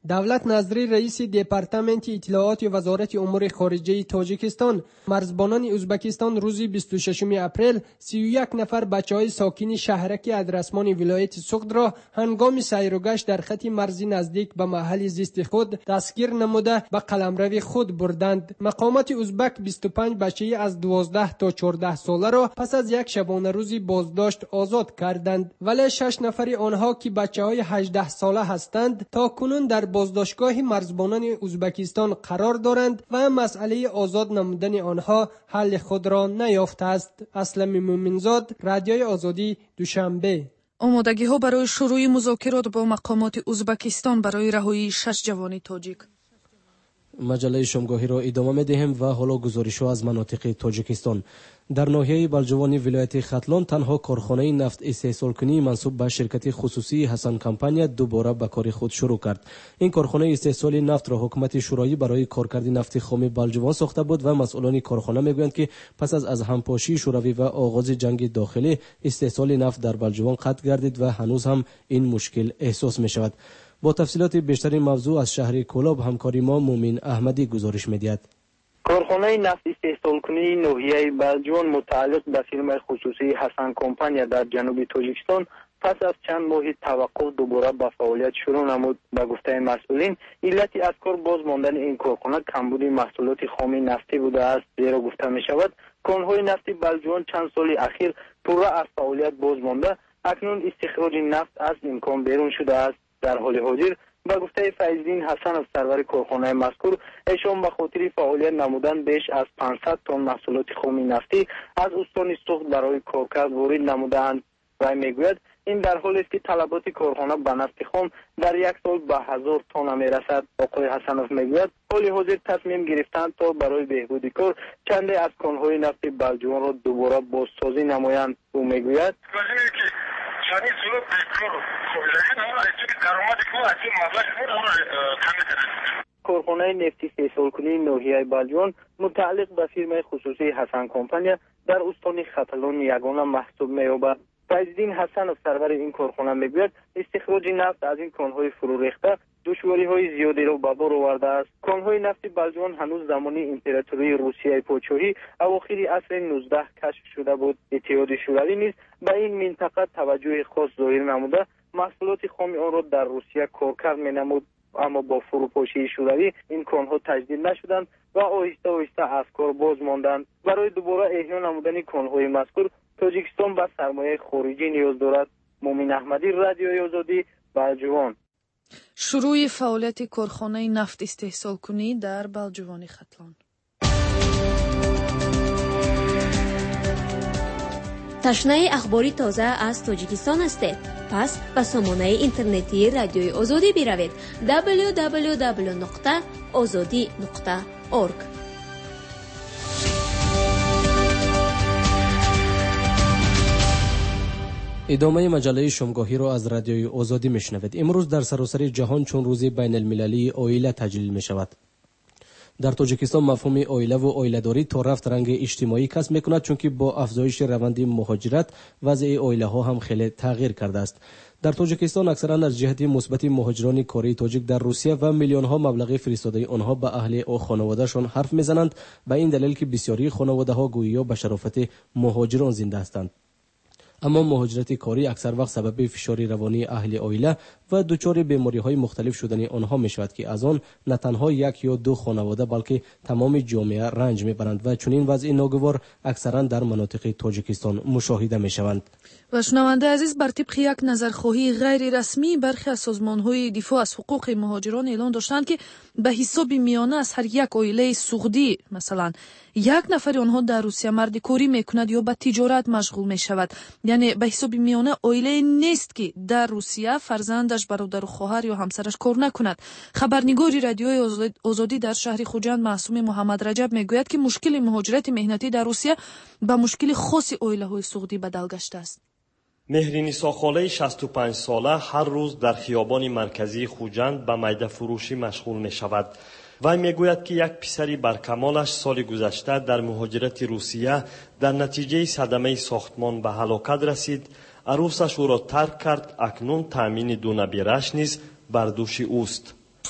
دولت نظری رئیس دپارتمنت اطلاعات وزارت امور خارجه تاجیکستان مرزبانان ازبکستان روز 26 اپریل 31 نفر بچه‌های ساکن شهرک ادرسمان ولایت سوخت را هنگام سیر و گشت در خط مرزی نزدیک به محل زیست خود دستگیر نموده به قلمرو خود بردند. مقامات ازبک 25 بچه از 12 تا 14 ساله را پس از یک شبانه روزی بازداشت آزاد کردند، ولی 6 نفر آنها که بچه‌های 18 ساله هستند تا کنون در بازداشتگاه مرزبانان ازبکستان قرار دارند و مسئله آزاد نمودن آنها حل خود را نیافته است. اسلم مومنزاد، رادیوی آزادی، دوشنبه. آمادگی‌ها برای شروع مذاکرات با مقامات ازبکستان برای رهایی 6 جوان تاجیک. مجله شامگاهی را ادامه می‌دهیم و حالا گزارش‌ها از مناطق تاجیکستان. در ناحیه بلجوان ولایت ختلان تنها کارخانه نفت استحصال‌کنی منسوب به شرکت خصوصی حسن کمپانی دوباره به کار خود شروع کرد. این کارخانه استحصال نفت را حکومت شورایی برای کارکرد نفت خام بلجوان ساخته بود و مسئولان کارخانه میگویند که پس از همپاشی شوروی و آغاز جنگ داخلی استحصال نفت در بلجوان قطع گردید و هنوز هم این مشکل احساس می‌شود. با تفصیلات بیشتر این موضوع از شهر کولاب همکاری ما مومن احمدی گزارش می‌دهد. کارخانه نفت استحصال‌کنی ناحیه بلجوان متعلق به فیرم خصوصی حسن کمپانی در جنوب تاجیکستان پس از چند ماه توقف دوباره به فعالیت شروع نمود. به گفته مسئولین علت از کار باز ماندن این کارخانه کمبود محصولات خام نفتی بوده است، زیرا گفته می شود کانهای نفتی بلجوان چند سال اخیر پورا از فعالیت باز مانده، اکنون استخراج نفت از امکان بیرون شده است. در حال حاضر با گفته فیض‌دین حسن سرور کارخانه مذکور، ایشان به خاطر فعالیت نمودن بیش از 500 تن محصولات خام نفتی از استان سوخت برای کارکرد وارد نمودند و میگوید این در حالی است که طلبات کارخانه به نفت خام در یک سال به 1000 تن میرسد. آقای حسنов میگوید حال حاضر تصمیم گرفتند تا برای بهبود کار چندی از کانهای نفت بلجوان را دوباره بازسازی نمایند. او میگوید کارخانه نفتی استحصال‌کنی ناحیه بلجوان متعلق به فیرم خصوصی حسن کمپانی در استان ختلان یگانه محسوب می‌یابد. فیض‌دین حسن سرور این کارخانه میگوید استخراج نفت از این کانهای فرو ریخته دشواری‌های زیادی را به بار آورده است. کانهای نفت بلجوان هنوز زمان امپراتوری روسیه پادشاهی اواخر عصر 19 کشف شده بود. اتحاد شوروی نیز به این منطقه توجه خاص ظاهر نموده محصولات خام آن را در روسیه کارکرد می‌نمود، اما با فروپاشی شوروی این کانها تجدید نشدند و آهسته آهسته از کار باز ماندند. برای دوباره احیا نمودن کانهای مذکور تاجیکستان به سرمایه خارجی نیاز دارد. مومن احمدی، رادیوی آزادی، بلجوان. شروع فعالیت کارخانه نفت استحصال‌کنی در بلجوان ختلان. تشنه اخباری تازه از تاجیکستان هستید؟ پس به سامانه اینترنتی رادیوی آزادی بروید www.azadi.org. ادامه مجله شامگاهی را از رادیوی آزادی میشنوید. امروز در سراسر جهان چون روز بین المللی عائله تجلیل می شود. در تاجیکستان مفهوم عائله و عائله‌داری تا رفت رنگ اجتماعی کسب می‌کند، چون که با افزایش روند مهاجرت وضع عائله‌ها هم خیلی تغییر کرده است. در تاجیکستان اکثرا از جهت مثبت مهاجران کاری تاجیک در روسیه و میلیون‌ها مبلغ فرستاده آنها به اهل و خانواده‌شان حرف می‌زنند، به این دلیل که بسیاری خانواده‌ها گویا به شرافت مهاجران زنده هستند. اما مهاجرت کاری اکثر وقت سبب فشار روانی اهل عائله و دچار بیماری‌های مختلف شدن آنها می‌شود که از آن نه تنها یک یا دو خانواده بلکه تمام جامعه رنج می‌برند و چنین وضع ناگوار اکثرا در مناطق تاجیکستان مشاهده می‌شوند. و شنونده عزیز، بر طبق یک نظرخواهی غیر رسمی برخی از سازمان‌های دفاع از حقوق مهاجران اعلان داشتند که به حساب میانه از هر یک عائله سعودی مثلا یک نفر آنها در روسیه مرد کاری میکند یا به تجارت مشغول میشود. یعنی به حساب میانه عائله نیست که در روسیه فرزندش، برادر و خواهر یا همسرش کار نکند. خبرنگاری رادیوی آزادی در شهر خوجند معصوم محمد رجب میگوید که مشکل مهاجرت مهنتی در روسیه به مشکل خاص عائله‌های سعودی بدل گشته است. مهرین ساخاله 65 ساله هر روز در خیابان مرکزی خوجند به میده فروشی مشغول می شود. وی می گوید که یک پسری برکمالش سال گذشته در مهاجرت روسیه در نتیجه صدمه ساختمان به هلاکت رسید. عروسش او را ترک کرد. اکنون تامین دو نبیرش نیز بر دوش اوست.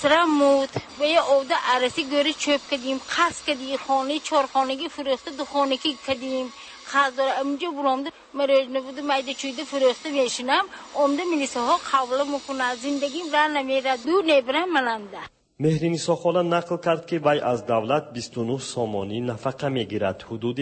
پسرم بود و یه عوده عرسی گوری چوب کردیم، قصد کردیم، خانه چهارخانگی فروخته، دو خانگی کردیم. خاص داره اونجا برامده مریض نبوده مایده چویده فروخته میشنم عمده ملیسه ها قبول میکنه زندگیم را نمیره دور نبرم مننده. مهرینیسا خالا نقل کرد که وی از دولت 29 سامانی نفقه میگیرد، حدود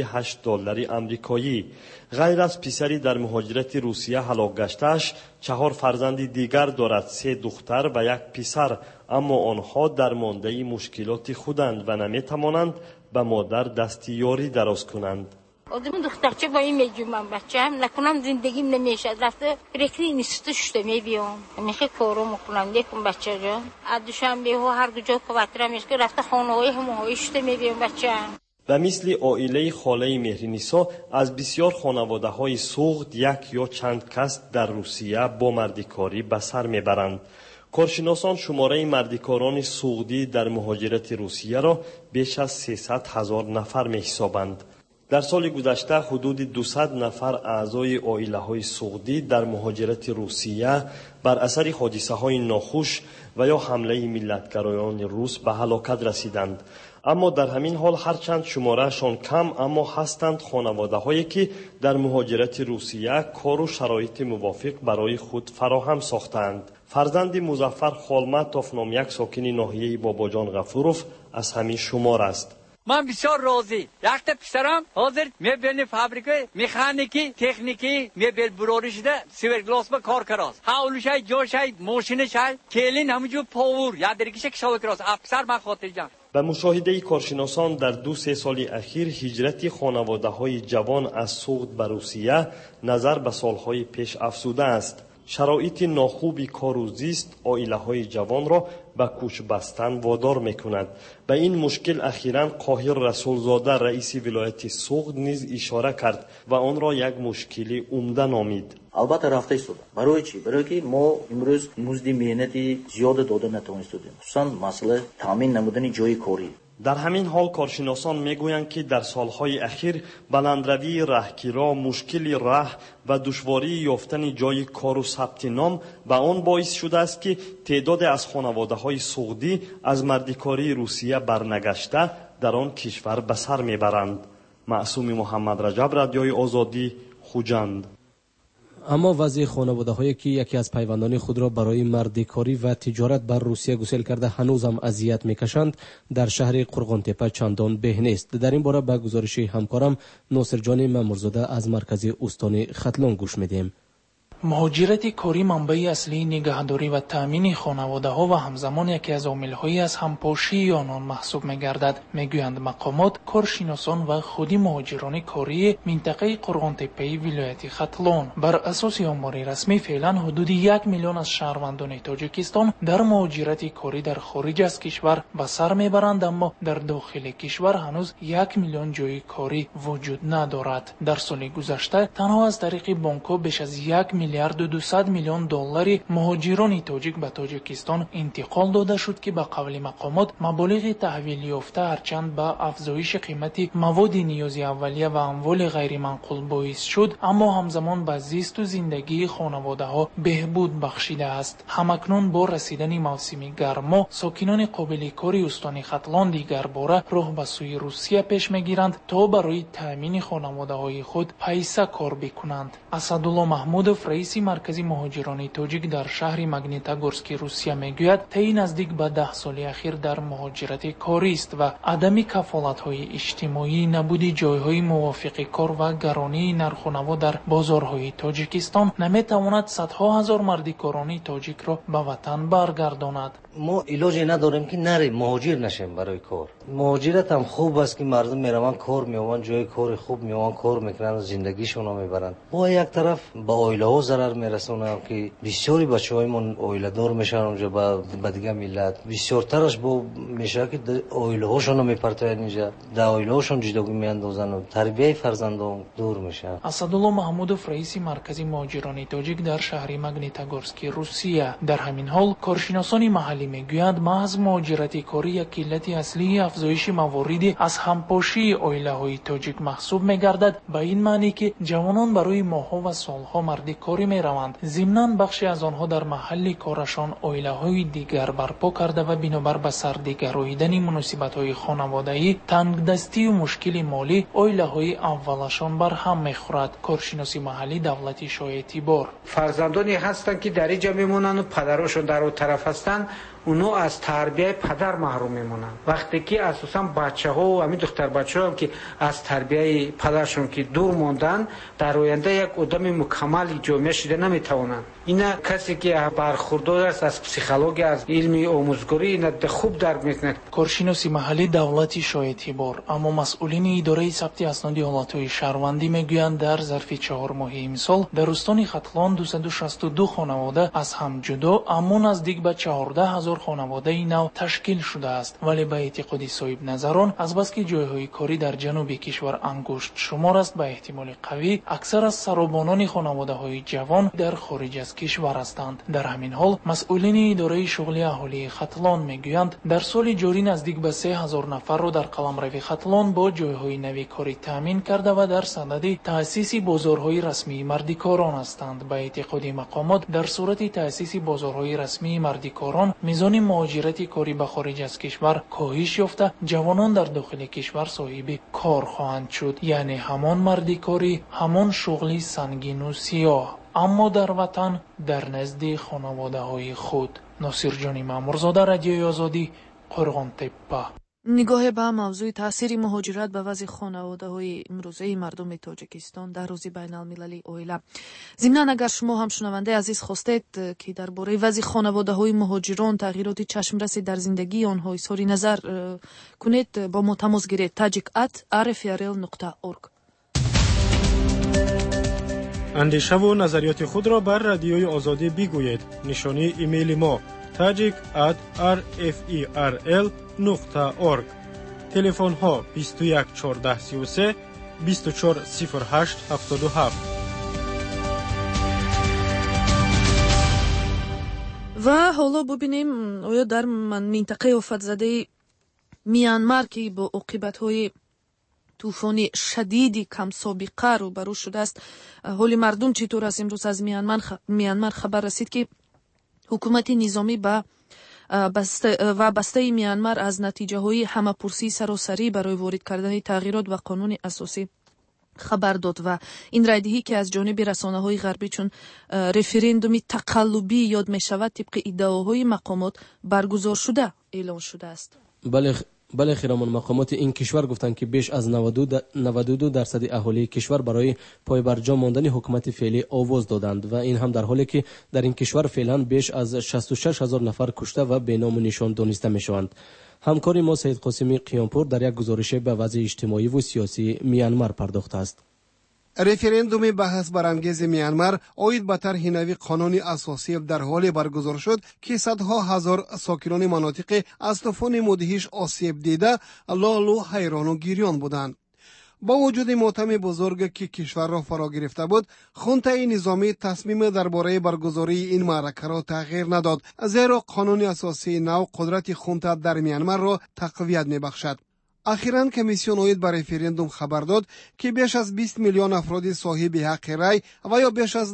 $8 امریکایی. غیر از پسری در مهاجرت روسیه هلاک گشته‌اش 4 فرزند دیگر دارد، 3 دختر و 1 پسر، اما آنها در مانده مشکلات خودند و نمیتوانند به مادر دستیاری دراز کنند. آدم دخترچه با این میجومم بچه‌م نکنم زندگیم نمیشه رفته برکلی اینستیتوت شده میبیام میخوای کارو میکنم دیگه بچه جان از دوشنبه ها هر کجا کواترم میشه رفته خانه‌های همه شده میبیام بچه‌م. و مثل عائله خاله مهرینیسا از بسیار خانواده‌های سوغد یک یا چند کس در روسیه با مردیکاری به سر میبرند. کارشناسان شماره مردیکاران سوغدی در مهاجرت روسیه را بیش از 300,000 نفر میحسابند. در سال گذشته حدود 200 نفر اعضای عائله‌های سوغدی در مهاجرت روسیه بر اثر حادثه‌های ناخوش و یا حمله ملت‌گرایان روس به هلاکت رسیدند. اما در همین حال هرچند شمارهشان کم اما هستند خانواده‌هایی که در مهاجرت روسیه کار و شرایط موافق برای خود فراهم ساختند. فرزند مظفر خالمتوف یک ساکن ناحیه باباجان غفوروف از همین شمار است. من بسیار راضی. یک پسرم حاضر میبینی فابریکه مکانیکی تکنیکی میبل براری شده سیور گلاس با کار کراست. حاولشای جوشای ماشینشای کلین همونجور پاور یا درگیشه کشاو کراست. افسر من خاطر جان. به مشاهده کارشناسان در 2-3 سال اخیر هجرت خانواده‌های جوان از سوغد به روسیه نظر به سالهای پیش افزوده است. شرایط ناخوبی کار و زیست عائله‌های جوان را به کوچ بستن وادار می‌کند. به این مشکل اخیراً قاهر رسولزاده رئیس ولایت سوغد نیز اشاره کرد و آن را یک مشکل عمده نامید. البته رفته شده. برای چی؟ برای که ما امروز مزد مهنتی زیاد داده نتوانستیم. خصوصاً مسئله تامین نمودن جای کاری. در همین حال کارشناسان میگویند که در سالهای اخیر بلندروی راهگیرا، مشکل راه و دشواری یافتن جای کار و ثبت نام به آن باعث شده است که تعداد از خانواده‌های سوغدی از مردیکاری روسیه برنگشته در آن کشور به سر میبرند. معصوم محمد رجب، رادیوی آزادی، خوجند. اما وضع خانواده‌هایی که یکی از پیوندان خود را برای مردیکاری و تجارت بر روسیه گسیل کرده هنوز هم اذیت می‌کشند در شهر قرغانتپه چندان به نیست. در این باره به گزارش همکارم ناصر جان مامورزاده از مرکز استان ختلان گوش می‌دیم. مهاجرت کاری منبع اصلی نگهداری و تامین خانواده‌ها و همزمان یکی از عامل‌های از همپاشی آنان محسوب می‌گردد. می‌گویند مقامات، کارشناسان و خودی مهاجران کاری منطقه قرغانتپه ولایت ختلان بر اساس آمار رسمی فعلا حدود 1 میلیون از شهروندان تاجیکستان در مهاجرت کاری در خارج از کشور به سر می‌برند، اما در داخل کشور هنوز 1 میلیون جای کاری وجود ندارد. در سال گذشته تنها از طریق بانک‌ها بیش از 1 میلیارد و 200 میلیون دلار مهاجران تاجیک به تاجیکستان انتقال داده شد که به قول مقامات مبالغ تحویل یافته هرچند به افزایش قیمت مواد نیاز اولیه و اموال غیر منقول باعث شد، اما همزمان به زیست و زندگی خانواده‌ها بهبود بخشیده است. همکنون با رسیدن موسم گرما ساکنان قابل کاری استان ختلان دیگر باره راه به سوی روسیه پیش میگیرند تا برای تامین خانواده‌های خود پیسه کار بکنند. اسدالله محمودوف رئیس مرکزی مهاجران تاجیک در شهر ماگنیتگورسک روسیه میگوید طی نزدیک به 10 سال اخیر در مهاجرت کاری است و عدم کفالت‌های اجتماعی، نبود جای‌های موافق کار و گرانی نرخ و نما در بازارهای تاجیکستان نمیتواند صدها هزار مردیکاران تاجیک را به وطن برگرداند. ما علاجی نداریم که نریم مهاجر نشیم برای کار. مهاجرت هم خوب است که مردم میروند کار میوان، جای کار خوب میوان کار میکنن و زندگیشون رو میبرن. با یک طرف با عائله ها ضرر میرسونه که بسیاری بچه‌هایمون عائله دار میشن اونجا با دیگه ملت. بسیارترش با میشه که عائله هاشون رو میپرتن اینجا، در عائله هاشون جداگی میاندازن و تربیت فرزندان دور میشن. اسدالله محمودوف رئیس مرکزی مهاجران تاجیک در شهر ماگنیتگورسک روسیه در همین حال کارشناسان محلی میگویند محض مهاجرت کاری یک علت اصلی افزایش مواردی از همپاشی عائله‌های تاجیک محسوب می‌گردد، به این معنی که جوانان برای ماه‌ها و سال‌ها مردی کار کاری میروند. ضمناً بخشی از آنها در محل کارشان عائله‌های دیگر برپا کرده و بنابر به سردگراییدن مناسبت‌های خانوادگی، تنگدستی و مشکل مالی عائله‌های اولشان بر هم می‌خورد. کارشناسی محلی دولتی شایع‌تیبار: فرزندانی هستند که در اینجا میمونن و پدرشون در اون طرف هستند، اونا از تربیت پدر محروم میمونن. وقتی که اساسا بچه‌ها و همین دختر بچه‌ها هم که از تربیت پدرشون که دور موندن، در آینده یک آدم مکمل جامعه شده نمیتونن. اینا کسی که برخوردار است از پسیکولوژی، از علم آموزگاری، اینا خوب درک میکنه. کارشناسی محلی دولتی شایع‌تیبار، اما مسئولین اداره ثبت اسناد حالت‌های شهروندی میگویند در ظرف 4 ماه امسال در استان ختلان 262 خانواده از هم جدا، اما نزدیک به 14000 خانواده نو تشکیل شده است. ولی به اعتقاد صاحب نظران، از بس که جایهای کاری در جنوب کشور انگشت شمار است، به احتمال قوی اکثر از سربانان خانواده‌های جوان در خارج از کشور هستند. در همین حال مسئولین اداره شغلی اهالی ختلان میگویند در سال جاری نزدیک به 3000 نفر را در قلمرو ختلان با جایهای نوی کاری تامین کرده و در صدد تأسیس بازارهای رسمی مردکاران هستند. به اعتقاد مقامات، در صورت تأسیس بازارهای رسمی مردکاران، میزان مهاجرت کاری به خارج از کشور کاهش یافته، جوانان در داخل کشور صاحب کار خواهند شد. یعنی همان مردکاری، همان شغلی سنگین و سیاه، اما در وطن، در نزد خانواده های خود. ناصر جانی مامورزاده، رادیوی آزادی، قرغان تپه. نگاه به موضوع تاثیر مهاجرت به وضع خانواده‌های امروزه مردم تاجیکستان در روز بین المللی عائله. ضمناً اگر شما هم شنونده عزیز خواستید که درباره وضع خانواده‌های مهاجران، تغییرات چشمرس در زندگی آنها اظهار نظر کنید، با ما تماس گیرید. tajik@rfrl.org. اندیشه و نظریات خود را بر رادیوی آزادی بگویید. نشانی ایمیل ما tajik@rferl.org. تلفن ها 21 14 33 24 08 77. و حالا ببینیم آیا در منطقه آفت‌زده میانمار که با عاقبت‌های طوفان شدیدی کم سابقه روبرو شده است، حال مردم چطور است؟ امروز از میانمار خبر رسید که حکومت نظامی و بسته میانمار از نتیجه های همه‌پرسی سراسری برای وارد کردن تغییرات و قانون اساسی خبر داد و این رایدهی که از جانب رسانه‌های غربی چون رفراندومی تقلبی یاد می شود، طبق ادعاهای مقامات برگزار شده اعلان شده است. بله خیرمان، مقامات این کشور گفتند که بیش از 92% اهالی کشور برای پایبرجا ماندن حکومت فعلی آواز دادند و این هم در حالی که در این کشور فعلا بیش از 66,000 نفر کشته و به نام و نشان دانسته میشوند. همکار ما سید قاسمی قیامپور در یک گزارش به وضع اجتماعی و سیاسی میانمار پرداخته است. رفراندوم بحث برانگیز میانمار اوید به طرح نوی قانون اساسی در حال برگزار شد که صدها هزار ساکنان مناطق از طوفان مدهش آسیب دیده لال و حیران و گریان بودند. با وجود ماتم بزرگ که کشور را فرا گرفته بود، خونته نظامی تصمیم درباره برگزاری این معرکه را تغییر نداد، زیرا قانون اساسی نو قدرت خونته در میانمار را تقویت می‌بخشد. اخیراً کمیسیون اوید بر رفراندوم خبر داد که بیش از 20 میلیون افراد صاحب حق رای و یا بیش از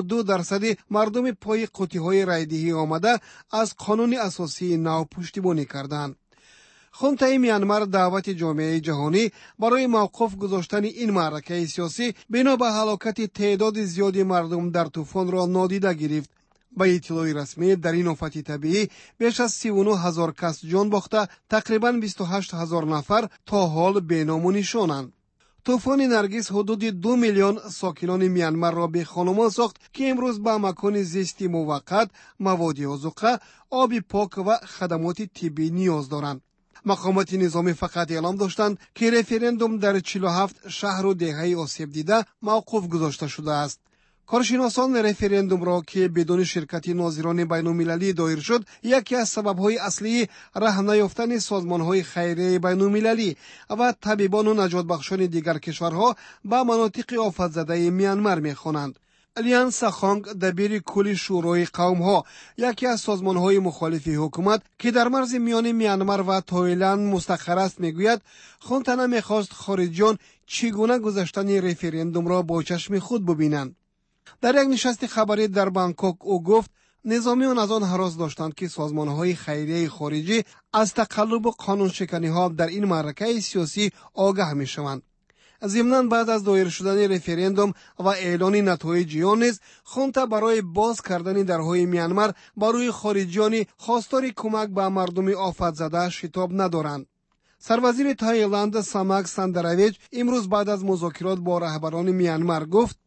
92% مردم پای قوطی‌های رایدهی آمده از قانون اساسی نو پشتیبانی کردند. خونته میانمار دعوت جامعه جهانی برای موقف گذاشتن این معرکه سیاسی بنا به هلاکت تعداد زیادی مردم در طوفان را نادیده گرفت. با اطلاع رسمی در این آفت طبیعی بیش از 39,000 کس جان باخته، تقریباً 28,000 نفر تا حال بی نام و نشانند. طوفان نرگس حدود 2 میلیون ساکنان میانمار را به خانمان ساخت که امروز به مکان زیستی موقت، مواد آذوقه، آب پاک و خدمات طبی نیاز دارند. مقامات نظامی فقط اعلام داشتند که رفراندوم در 47 شهر و دهه آسیب دیده موقوف گذاشته شده است. کارشناسان رفراندوم را که بدون شرکت ناظران بین‌المللی دایر شد، یکی از سبب‌های اصلی راه نیافتن سازمان‌های خیریه بین‌المللی و طبیبان و نجات بخشان دیگر کشورها به مناطق آفت‌زده میانمار می‌خوانند. الیانس خانگ، دبیر کل شورای قوم‌ها، یکی از سازمان‌های مخالف حکومت که در مرز میان میانمار و تایلند مستقر است، میگوید خونته نمی‌خواست خارجیان چگونه گذشتن رفراندوم را با چشم خود ببینند. در یک نشست خبری در بانکوک او گفت نظامیان از آن هراس داشتند که سازمان‌های خیریه خارجی از تقلب و قانون شکنی‌ها در این معرکه سیاسی آگاه می‌شوند. ضمناً بعد از دایر شدن رفراندوم و اعلان نتایج آن نیز خونتا برای باز کردن درهای میانمار برای خارجیان خواستار کمک به مردم آفت زده شتاب ندارند. سروزیر تایلند ساماک ساندراویچ امروز بعد از مذاکرات با رهبران میانمار گفت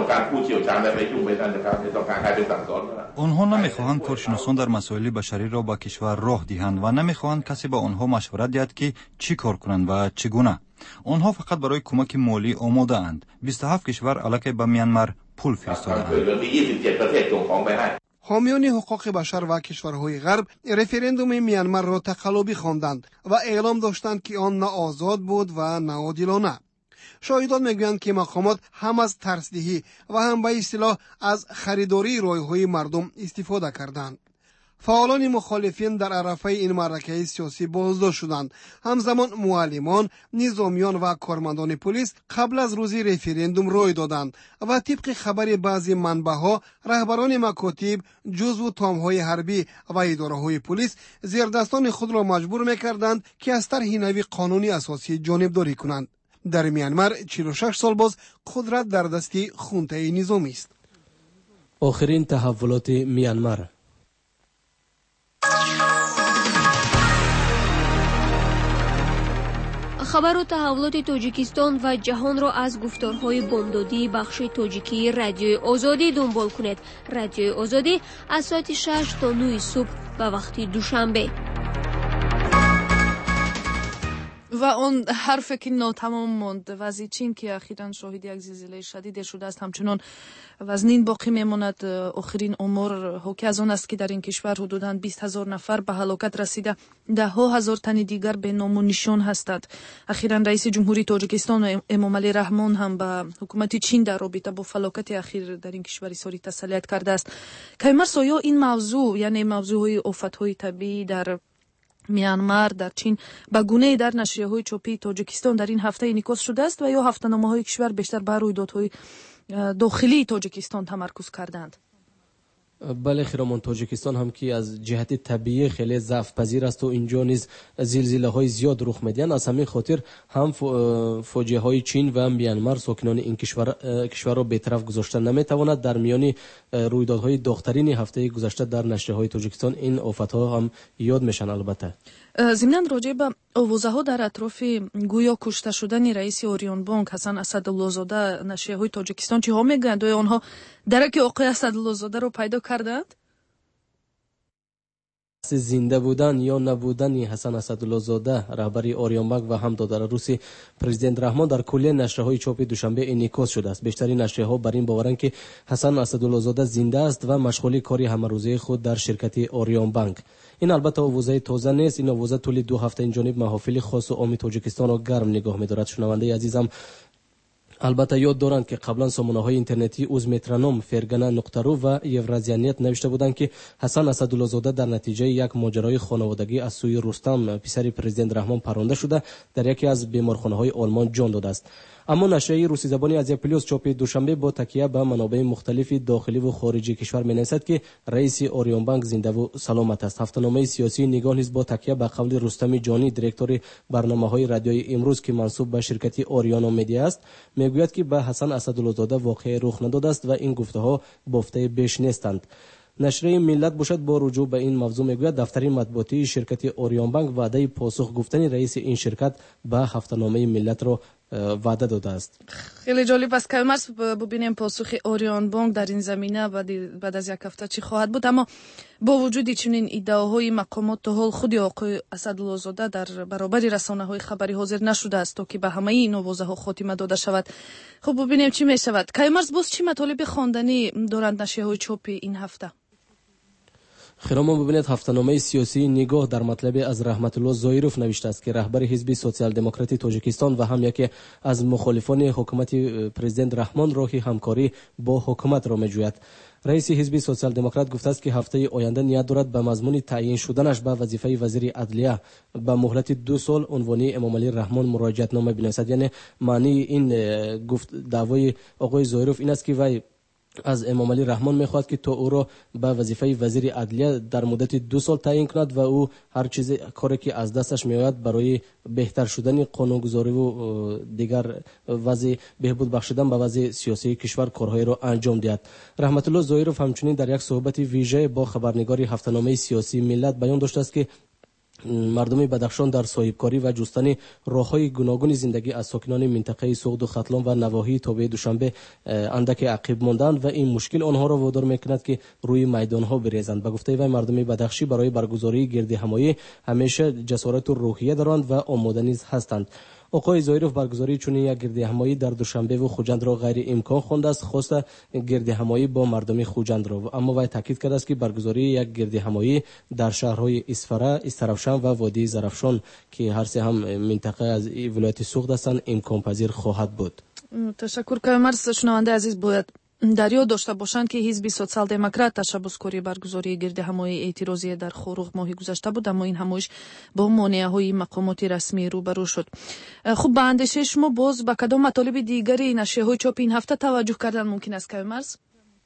آنها نمیخواهند کارشناسان در مسائل بشری را به کشور راه دهند و نمیخواهند کسی به آنها مشورت دهد که چی کار کنند و چگونه. آنها فقط برای کمک مالی آماده اند. 27 کشور علیه به میانمار پول فرستاده‌اند. حامیان حقوق بشر و کشورهای غرب رفراندوم میانمار را تقلبی خواندند و اعلام داشتند که آن نه آزاد بود و نه عادلانه. شاهدان میگویند که مقامات هم از ترسدهی و هم به اصطلاح از خریداری رایهای مردم استفاده کردند. فعالان مخالفین در عرفه این معرکه سیاسی بازداشت شدند. همزمان معلمان، نظامیان و کارمندان پلیس قبل از روز رفراندوم رای دادند و طبق خبر بعضی منبع‌ها رهبران مکاتب، جزو تام‌های حربی و اداره‌های پلیس زیردستان خود را مجبور می‌کردند که از طرح نوی قانونی اساسی جانبداری کنند. در میانمار 46 سال باز قدرت در دست خونته نظامی است. آخرین تحولات میانمار. خبر و تحولات تاجیکستان و جهان را از گفتارهای بامدادی بخش تاجیکی رادیوی آزادی دنبال کنید. رادیوی آزادی از ساعت 6 تا 9 صبح به وقت دوشنبه. و اون حرفی که ناتمام ماند وضعی چین که اخیراً شاهد یک زلزله شدید شده است همچنان وزنین باقی میماند. آخرین امور حاکی از آن است که در این کشور حدوداً 20,000 نفر به هلاکت رسیده، 10,000 تن دیگر به نام و نشان هستند. اخیراً رئیس جمهوری تاجیکستان امامعلی رحمان هم به حکومت چین در رابطه با فلاکت اخیر در این کشور اظهار تسلیت کرده است. کیمرس آیا این موضوع یعنی موضوع آفت‌های طبیعی در میانمار در چین به گونه در نشریه‌های چاپی تاجیکستان در این هفته انعکاس شده است و یا هفته‌نامه‌های کشور بیشتر بر رویدادهای داخلی تاجیکستان تمرکز کردند؟ بله خیرامان، تاجیکستان هم که از جهت طبیعی خیلی ضعف پذیر است و اینجا نیز زلزله های زیاد رخ میدهند. از همین خاطر هم فوجیه های چین و میانمار ساکنان این کشور را به طرف گذاشتن نمیتواند. در میان رویدادهای داغ‌ترین هفته گذشته در نشریه های تاجیکستان این آفت‌ها هم یاد میشن. البته ضمناً راجع به آوازه‌ها در اطراف گویا کشته شدن رئیس اوریون بانک حسن اسدالله زاده نشریه‌های تاجیکستان چی ها میگویند؟ آیا آنها درک آقای اسدالله زاده رو پیدا کردند؟ زنده بودن یا نبودن حسن اسدالله زاده رهبر اوریون بانک و هم دادر روسی پرزیدنت رحمان در کلیه نشریه‌های چاپ دوشنبه انعکاس شده است. بیشترین نشریه‌ها بر این باورند که حسن اسدالله زاده زنده است و مشغول کاری همروزه خود در شرکت اوریون بانک. این البته آوازه تازه نیست. این آوازه طول 2 هفته این جانب محافل خاص و عام تاجیکستان را گرم نگاه می‌دارد. شنونده عزیزم البته یاد دارند که قبلا سامانه‌های اینترنتی اوزمترانوم، فرگنا نقطه‌رو و یورازیانیت نوشته بودند که حسن اسدالله زاده در نتیجه یک ماجرای خانوادگی از سوی رستم پسر پرزیدنت رحمان پرونده شده در یکی از بیمارخانه‌های آلمان جان داده است. اما نشریه روسی زبانی از پلیوس چاپ دوشنبه با تکیه به منابع مختلف داخلی و خارجی کشور می‌نویسد که رئیس اوریون بانک زنده و سلامت است. هفته‌نامه سیاسی نگاه نیز با تکیه به قول رستم جانی دیرکتور برنامه‌های رادیوی امروز که منسوب به شرکت اوریانا مدیا است میگوید که به حسن اسدالله زاده واقعه رخ نداده است و این گفته‌ها بافته بیش نیستند. نشریه ملت باشد با رجوع به این موضوع میگوید دفتر مطبوعاتی شرکت اوریون بانک وعده پاسخ گفتن رئیس این شرکت به هفته‌نامه ملت را وعده داده است. خیلی جالب است که مرس ببینیم پاسخ اوریون بانک در این زمینه بعد از یک هفته چی خواهد بود. اما با وجود چنین ادعاهای مقامات تا حال خود آقای اسدالله زاده در برابر رسانه‌های خبری حاضر نشده است تا که به همه این آوازه‌ها خاتمه داده شود. خب ببینیم چی میشود. کیمرس باز چی مطالب خواندنی دارند نشریه‌های چاپی این هفته؟ خیرامان ببینید هفته‌نامه سیاسی نگاه در مطلب از رحمت الله زایروف نوشته است که رهبر حزب سوسیال دموکراتی تاجیکستان و هم یکی از مخالفان حکومت پرزیدنت رحمان راهی همکاری با حکومت را می‌جوید. رئیس حزب سوسیال دموکرات گفته است که هفته آینده نیت دارد به مضمون تعیین شدنش به وظیفه وزیر عدلیه به مهلت 2 سال عنوانی امامعلی رحمان مراجعت نامه بنویسد. یعنی معنی این گفت دعوای آقای زایروف این است که وی از امام علی رحمان میخواد که تا او را به وظیفه وزیر عدلیه در مدت 2 سال تعیین کند و او هر چیز کاری که از دستش میآید برای بهتر شدن قانونگذاری و دیگر وضع بهبود بخشیدن به وضع سیاسی کشور کارهای را انجام دهد. رحمت الله ظاهرов همچنین در یک صحبت ویژه با خبرنگار هفته‌نامه سیاسی ملت بیان داشته است که مردم بدخشان در صاحبکاری و جستن راه‌های گوناگون زندگی از ساکنان منطقه سوغد و ختلان و نواحی تابع دوشنبه اندک عقب ماندند و این مشکل آنها را وادار می‌کند که روی میدان‌ها بریزند. به گفته وی مردم بدخشی برای برگزاری گردهمایی همیشه جسارت و روحیه دارند و آماده نیز هستند. آقای ظاهرov برگزاری چنین یک گردهمایی در دوشنبه و خوجند را غیر امکان خوانده است، خواست گردهمایی با مردم خوجند را، اما وی تاکید کرده است که برگزاری یک گردهمایی در شهرهای اسفره، استرافشان و وادی زرافشان که هر سه هم منطقه از ولایت سوغد هستند امکان پذیر خواهد بود. تشکر کنم. شنونده عزیز باید در یاد داشته باشند که حزب سوسیال دموکرات تشبثکاری برگزاری گردهمایی اعتراضی در خوروغ ماه گذشته بود، اما این همایش با مانعه‌های مقامات رسمی روبرو شد. خب به اندیشه شما باز به کدام مطالب دیگری نشریه‌های چاپ این هفته توجه کردن ممکن است که مرز؟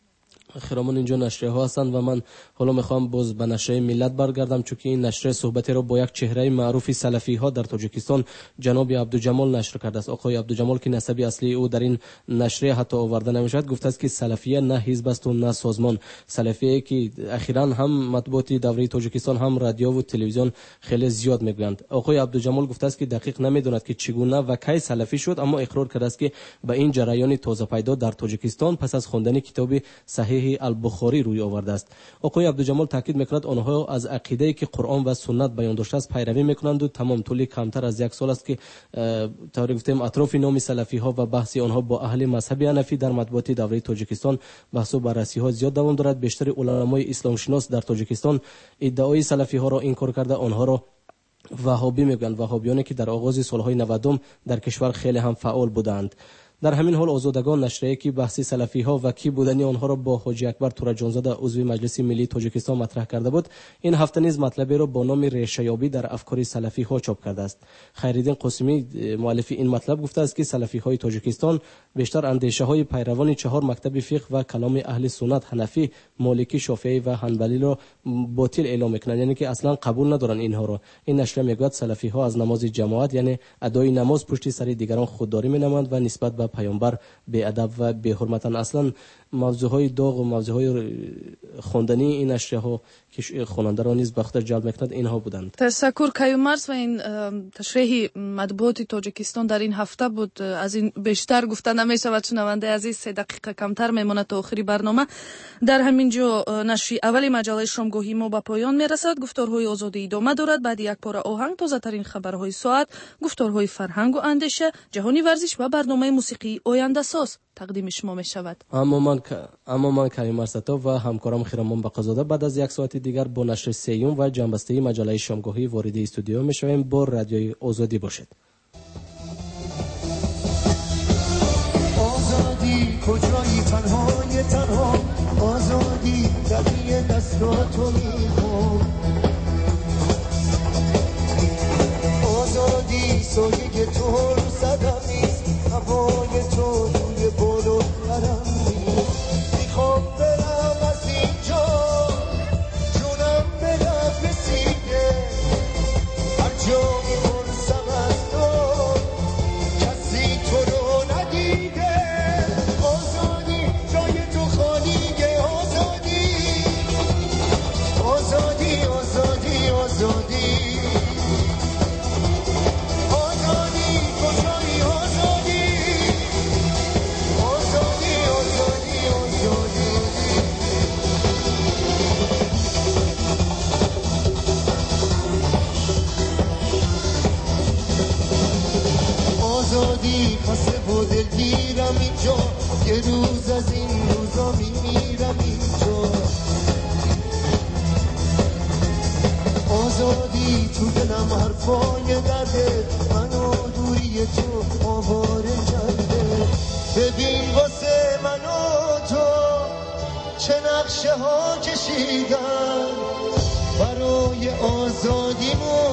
خیرامان اینجا نشریه ها هستند و من حالا میخوام باز به نشریه ملت برگردم، چون که این نشریه صحبتی را با یک چهره معروف سلفی ها در تاجیکستان جناب عبدالجمال نشر کرده است. آقای عبدالجمال که نسب اصلی او در این نشریه حتی آورده نمیشد، گفته است که سلفیه نه حزب است و نه سازمان. سلفیه که اخیراً هم مطبوعات دوره تاجیکستان هم رادیو و تلویزیون خیلی زیاد میگویند. آقای عبدالجمال گفته است که دقیق نمیداند که چگونه و کی سلفی شد، اما اقرار کرده است که به این جریان تازه پیدا در تاجیکستان پس از خواندن کتاب صحیح البخاری روی آورده است. آقای عبدالجمال تاکید میکند آنها از عقیده‌ای که قرآن و سنت بیان داشته است پیروی میکنند و تمام طول کمتر از 1 سال است که طوری گفتیم اطراف نام سلفی ها و بحث آنها با اهل مذهب حنفی در مطبوعات دوره تاجیکستان بحث و بررسی ها زیاد دوام دارد. بیشتر علمای اسلام شناس در تاجیکستان ادعای سلفی ها را انکار کرده آنها را وهابی میگویند، وهابیانی که در آغاز سالهای 90 در کشور خیلی هم فعال بودند. در همین حال آزادگان نشریه که بحث سلفی ها و کی بودنی آنها را با حاجی اکبر تورجانزاده عضو مجلس ملی تاجیکستان مطرح کرده بود، این هفته نیز مطلبی را با نام ریشه‌یابی در افکار سلفی ها چاپ کرده است. خیرالدین قاسمی مؤلف این مطلب گفته است که سلفی های تاجیکستان بیشتر اندیشه های پیروان 4 مکتب فقه و کلام اهل سنت حنفی، مالکی، شافعی و حنبلی را باطل اعلام میکنند، یعنی که اصلا قبول ندارند اینها را. این نشریه میگوید سلفی ها از نماز جماعت یعنی ادای نماز پشت سر دیگران خودداری مینمایند و نسبت به پیامبر بی ادب و بی حرمتن. اصلا موضوعهای داغ و موضوعهای خواندنی این نشریه ها که خواننده را نیز به خاطر جلب میکند اینها بودند. تشکر کیومرز. و این تشریح مطبوعات تاجیکستان در این هفته بود. از این بیشتر گفتن نمیشود. شنونده عزیز 3 دقیقه کمتر میماند تا آخری برنامه. در همین جا نشر اولی مجله شامگاهی ما به پایان میرسد. گفتارهای آزادی ادامه دارد. بعد یک پاره آهنگ تازه ترین خبرهای ساعت، گفتارهای فرهنگ و اندیشه، جهانی ورزش و برنامه موسیقی آینده ساز تقدیم شما می شود. اما من کریم ارسطو و همکارم خیرامان بقازاده بعد از 1 ساعت دیگر با نشر سیوم و جنبسته مجله شامگاهی وارد استودیو می شویم. با رادیوی آزادی باشید. آزادی کجایی تنهای تنها، آزادی دقیه دستاتو میخوام، آزادی سایه تو رو صدم نیست، هوای تو روی بالو برم نیست. میخوام برم از اینجا، جونم به لب رسیده، هر جا میپرسم از تو کسی تو رو ندیده. آزادی جای تو خالیه، آزادی آزادی آزادی آزادی خسته و دلگیرم اینجا، یه روز از این روزا میمیرم اینجا. آزادی تو دلم حرفای درده، منو دوری تو آواره کرده. ببین واسه منو تو چه نقشه ها کشیدن برای آزادیمون.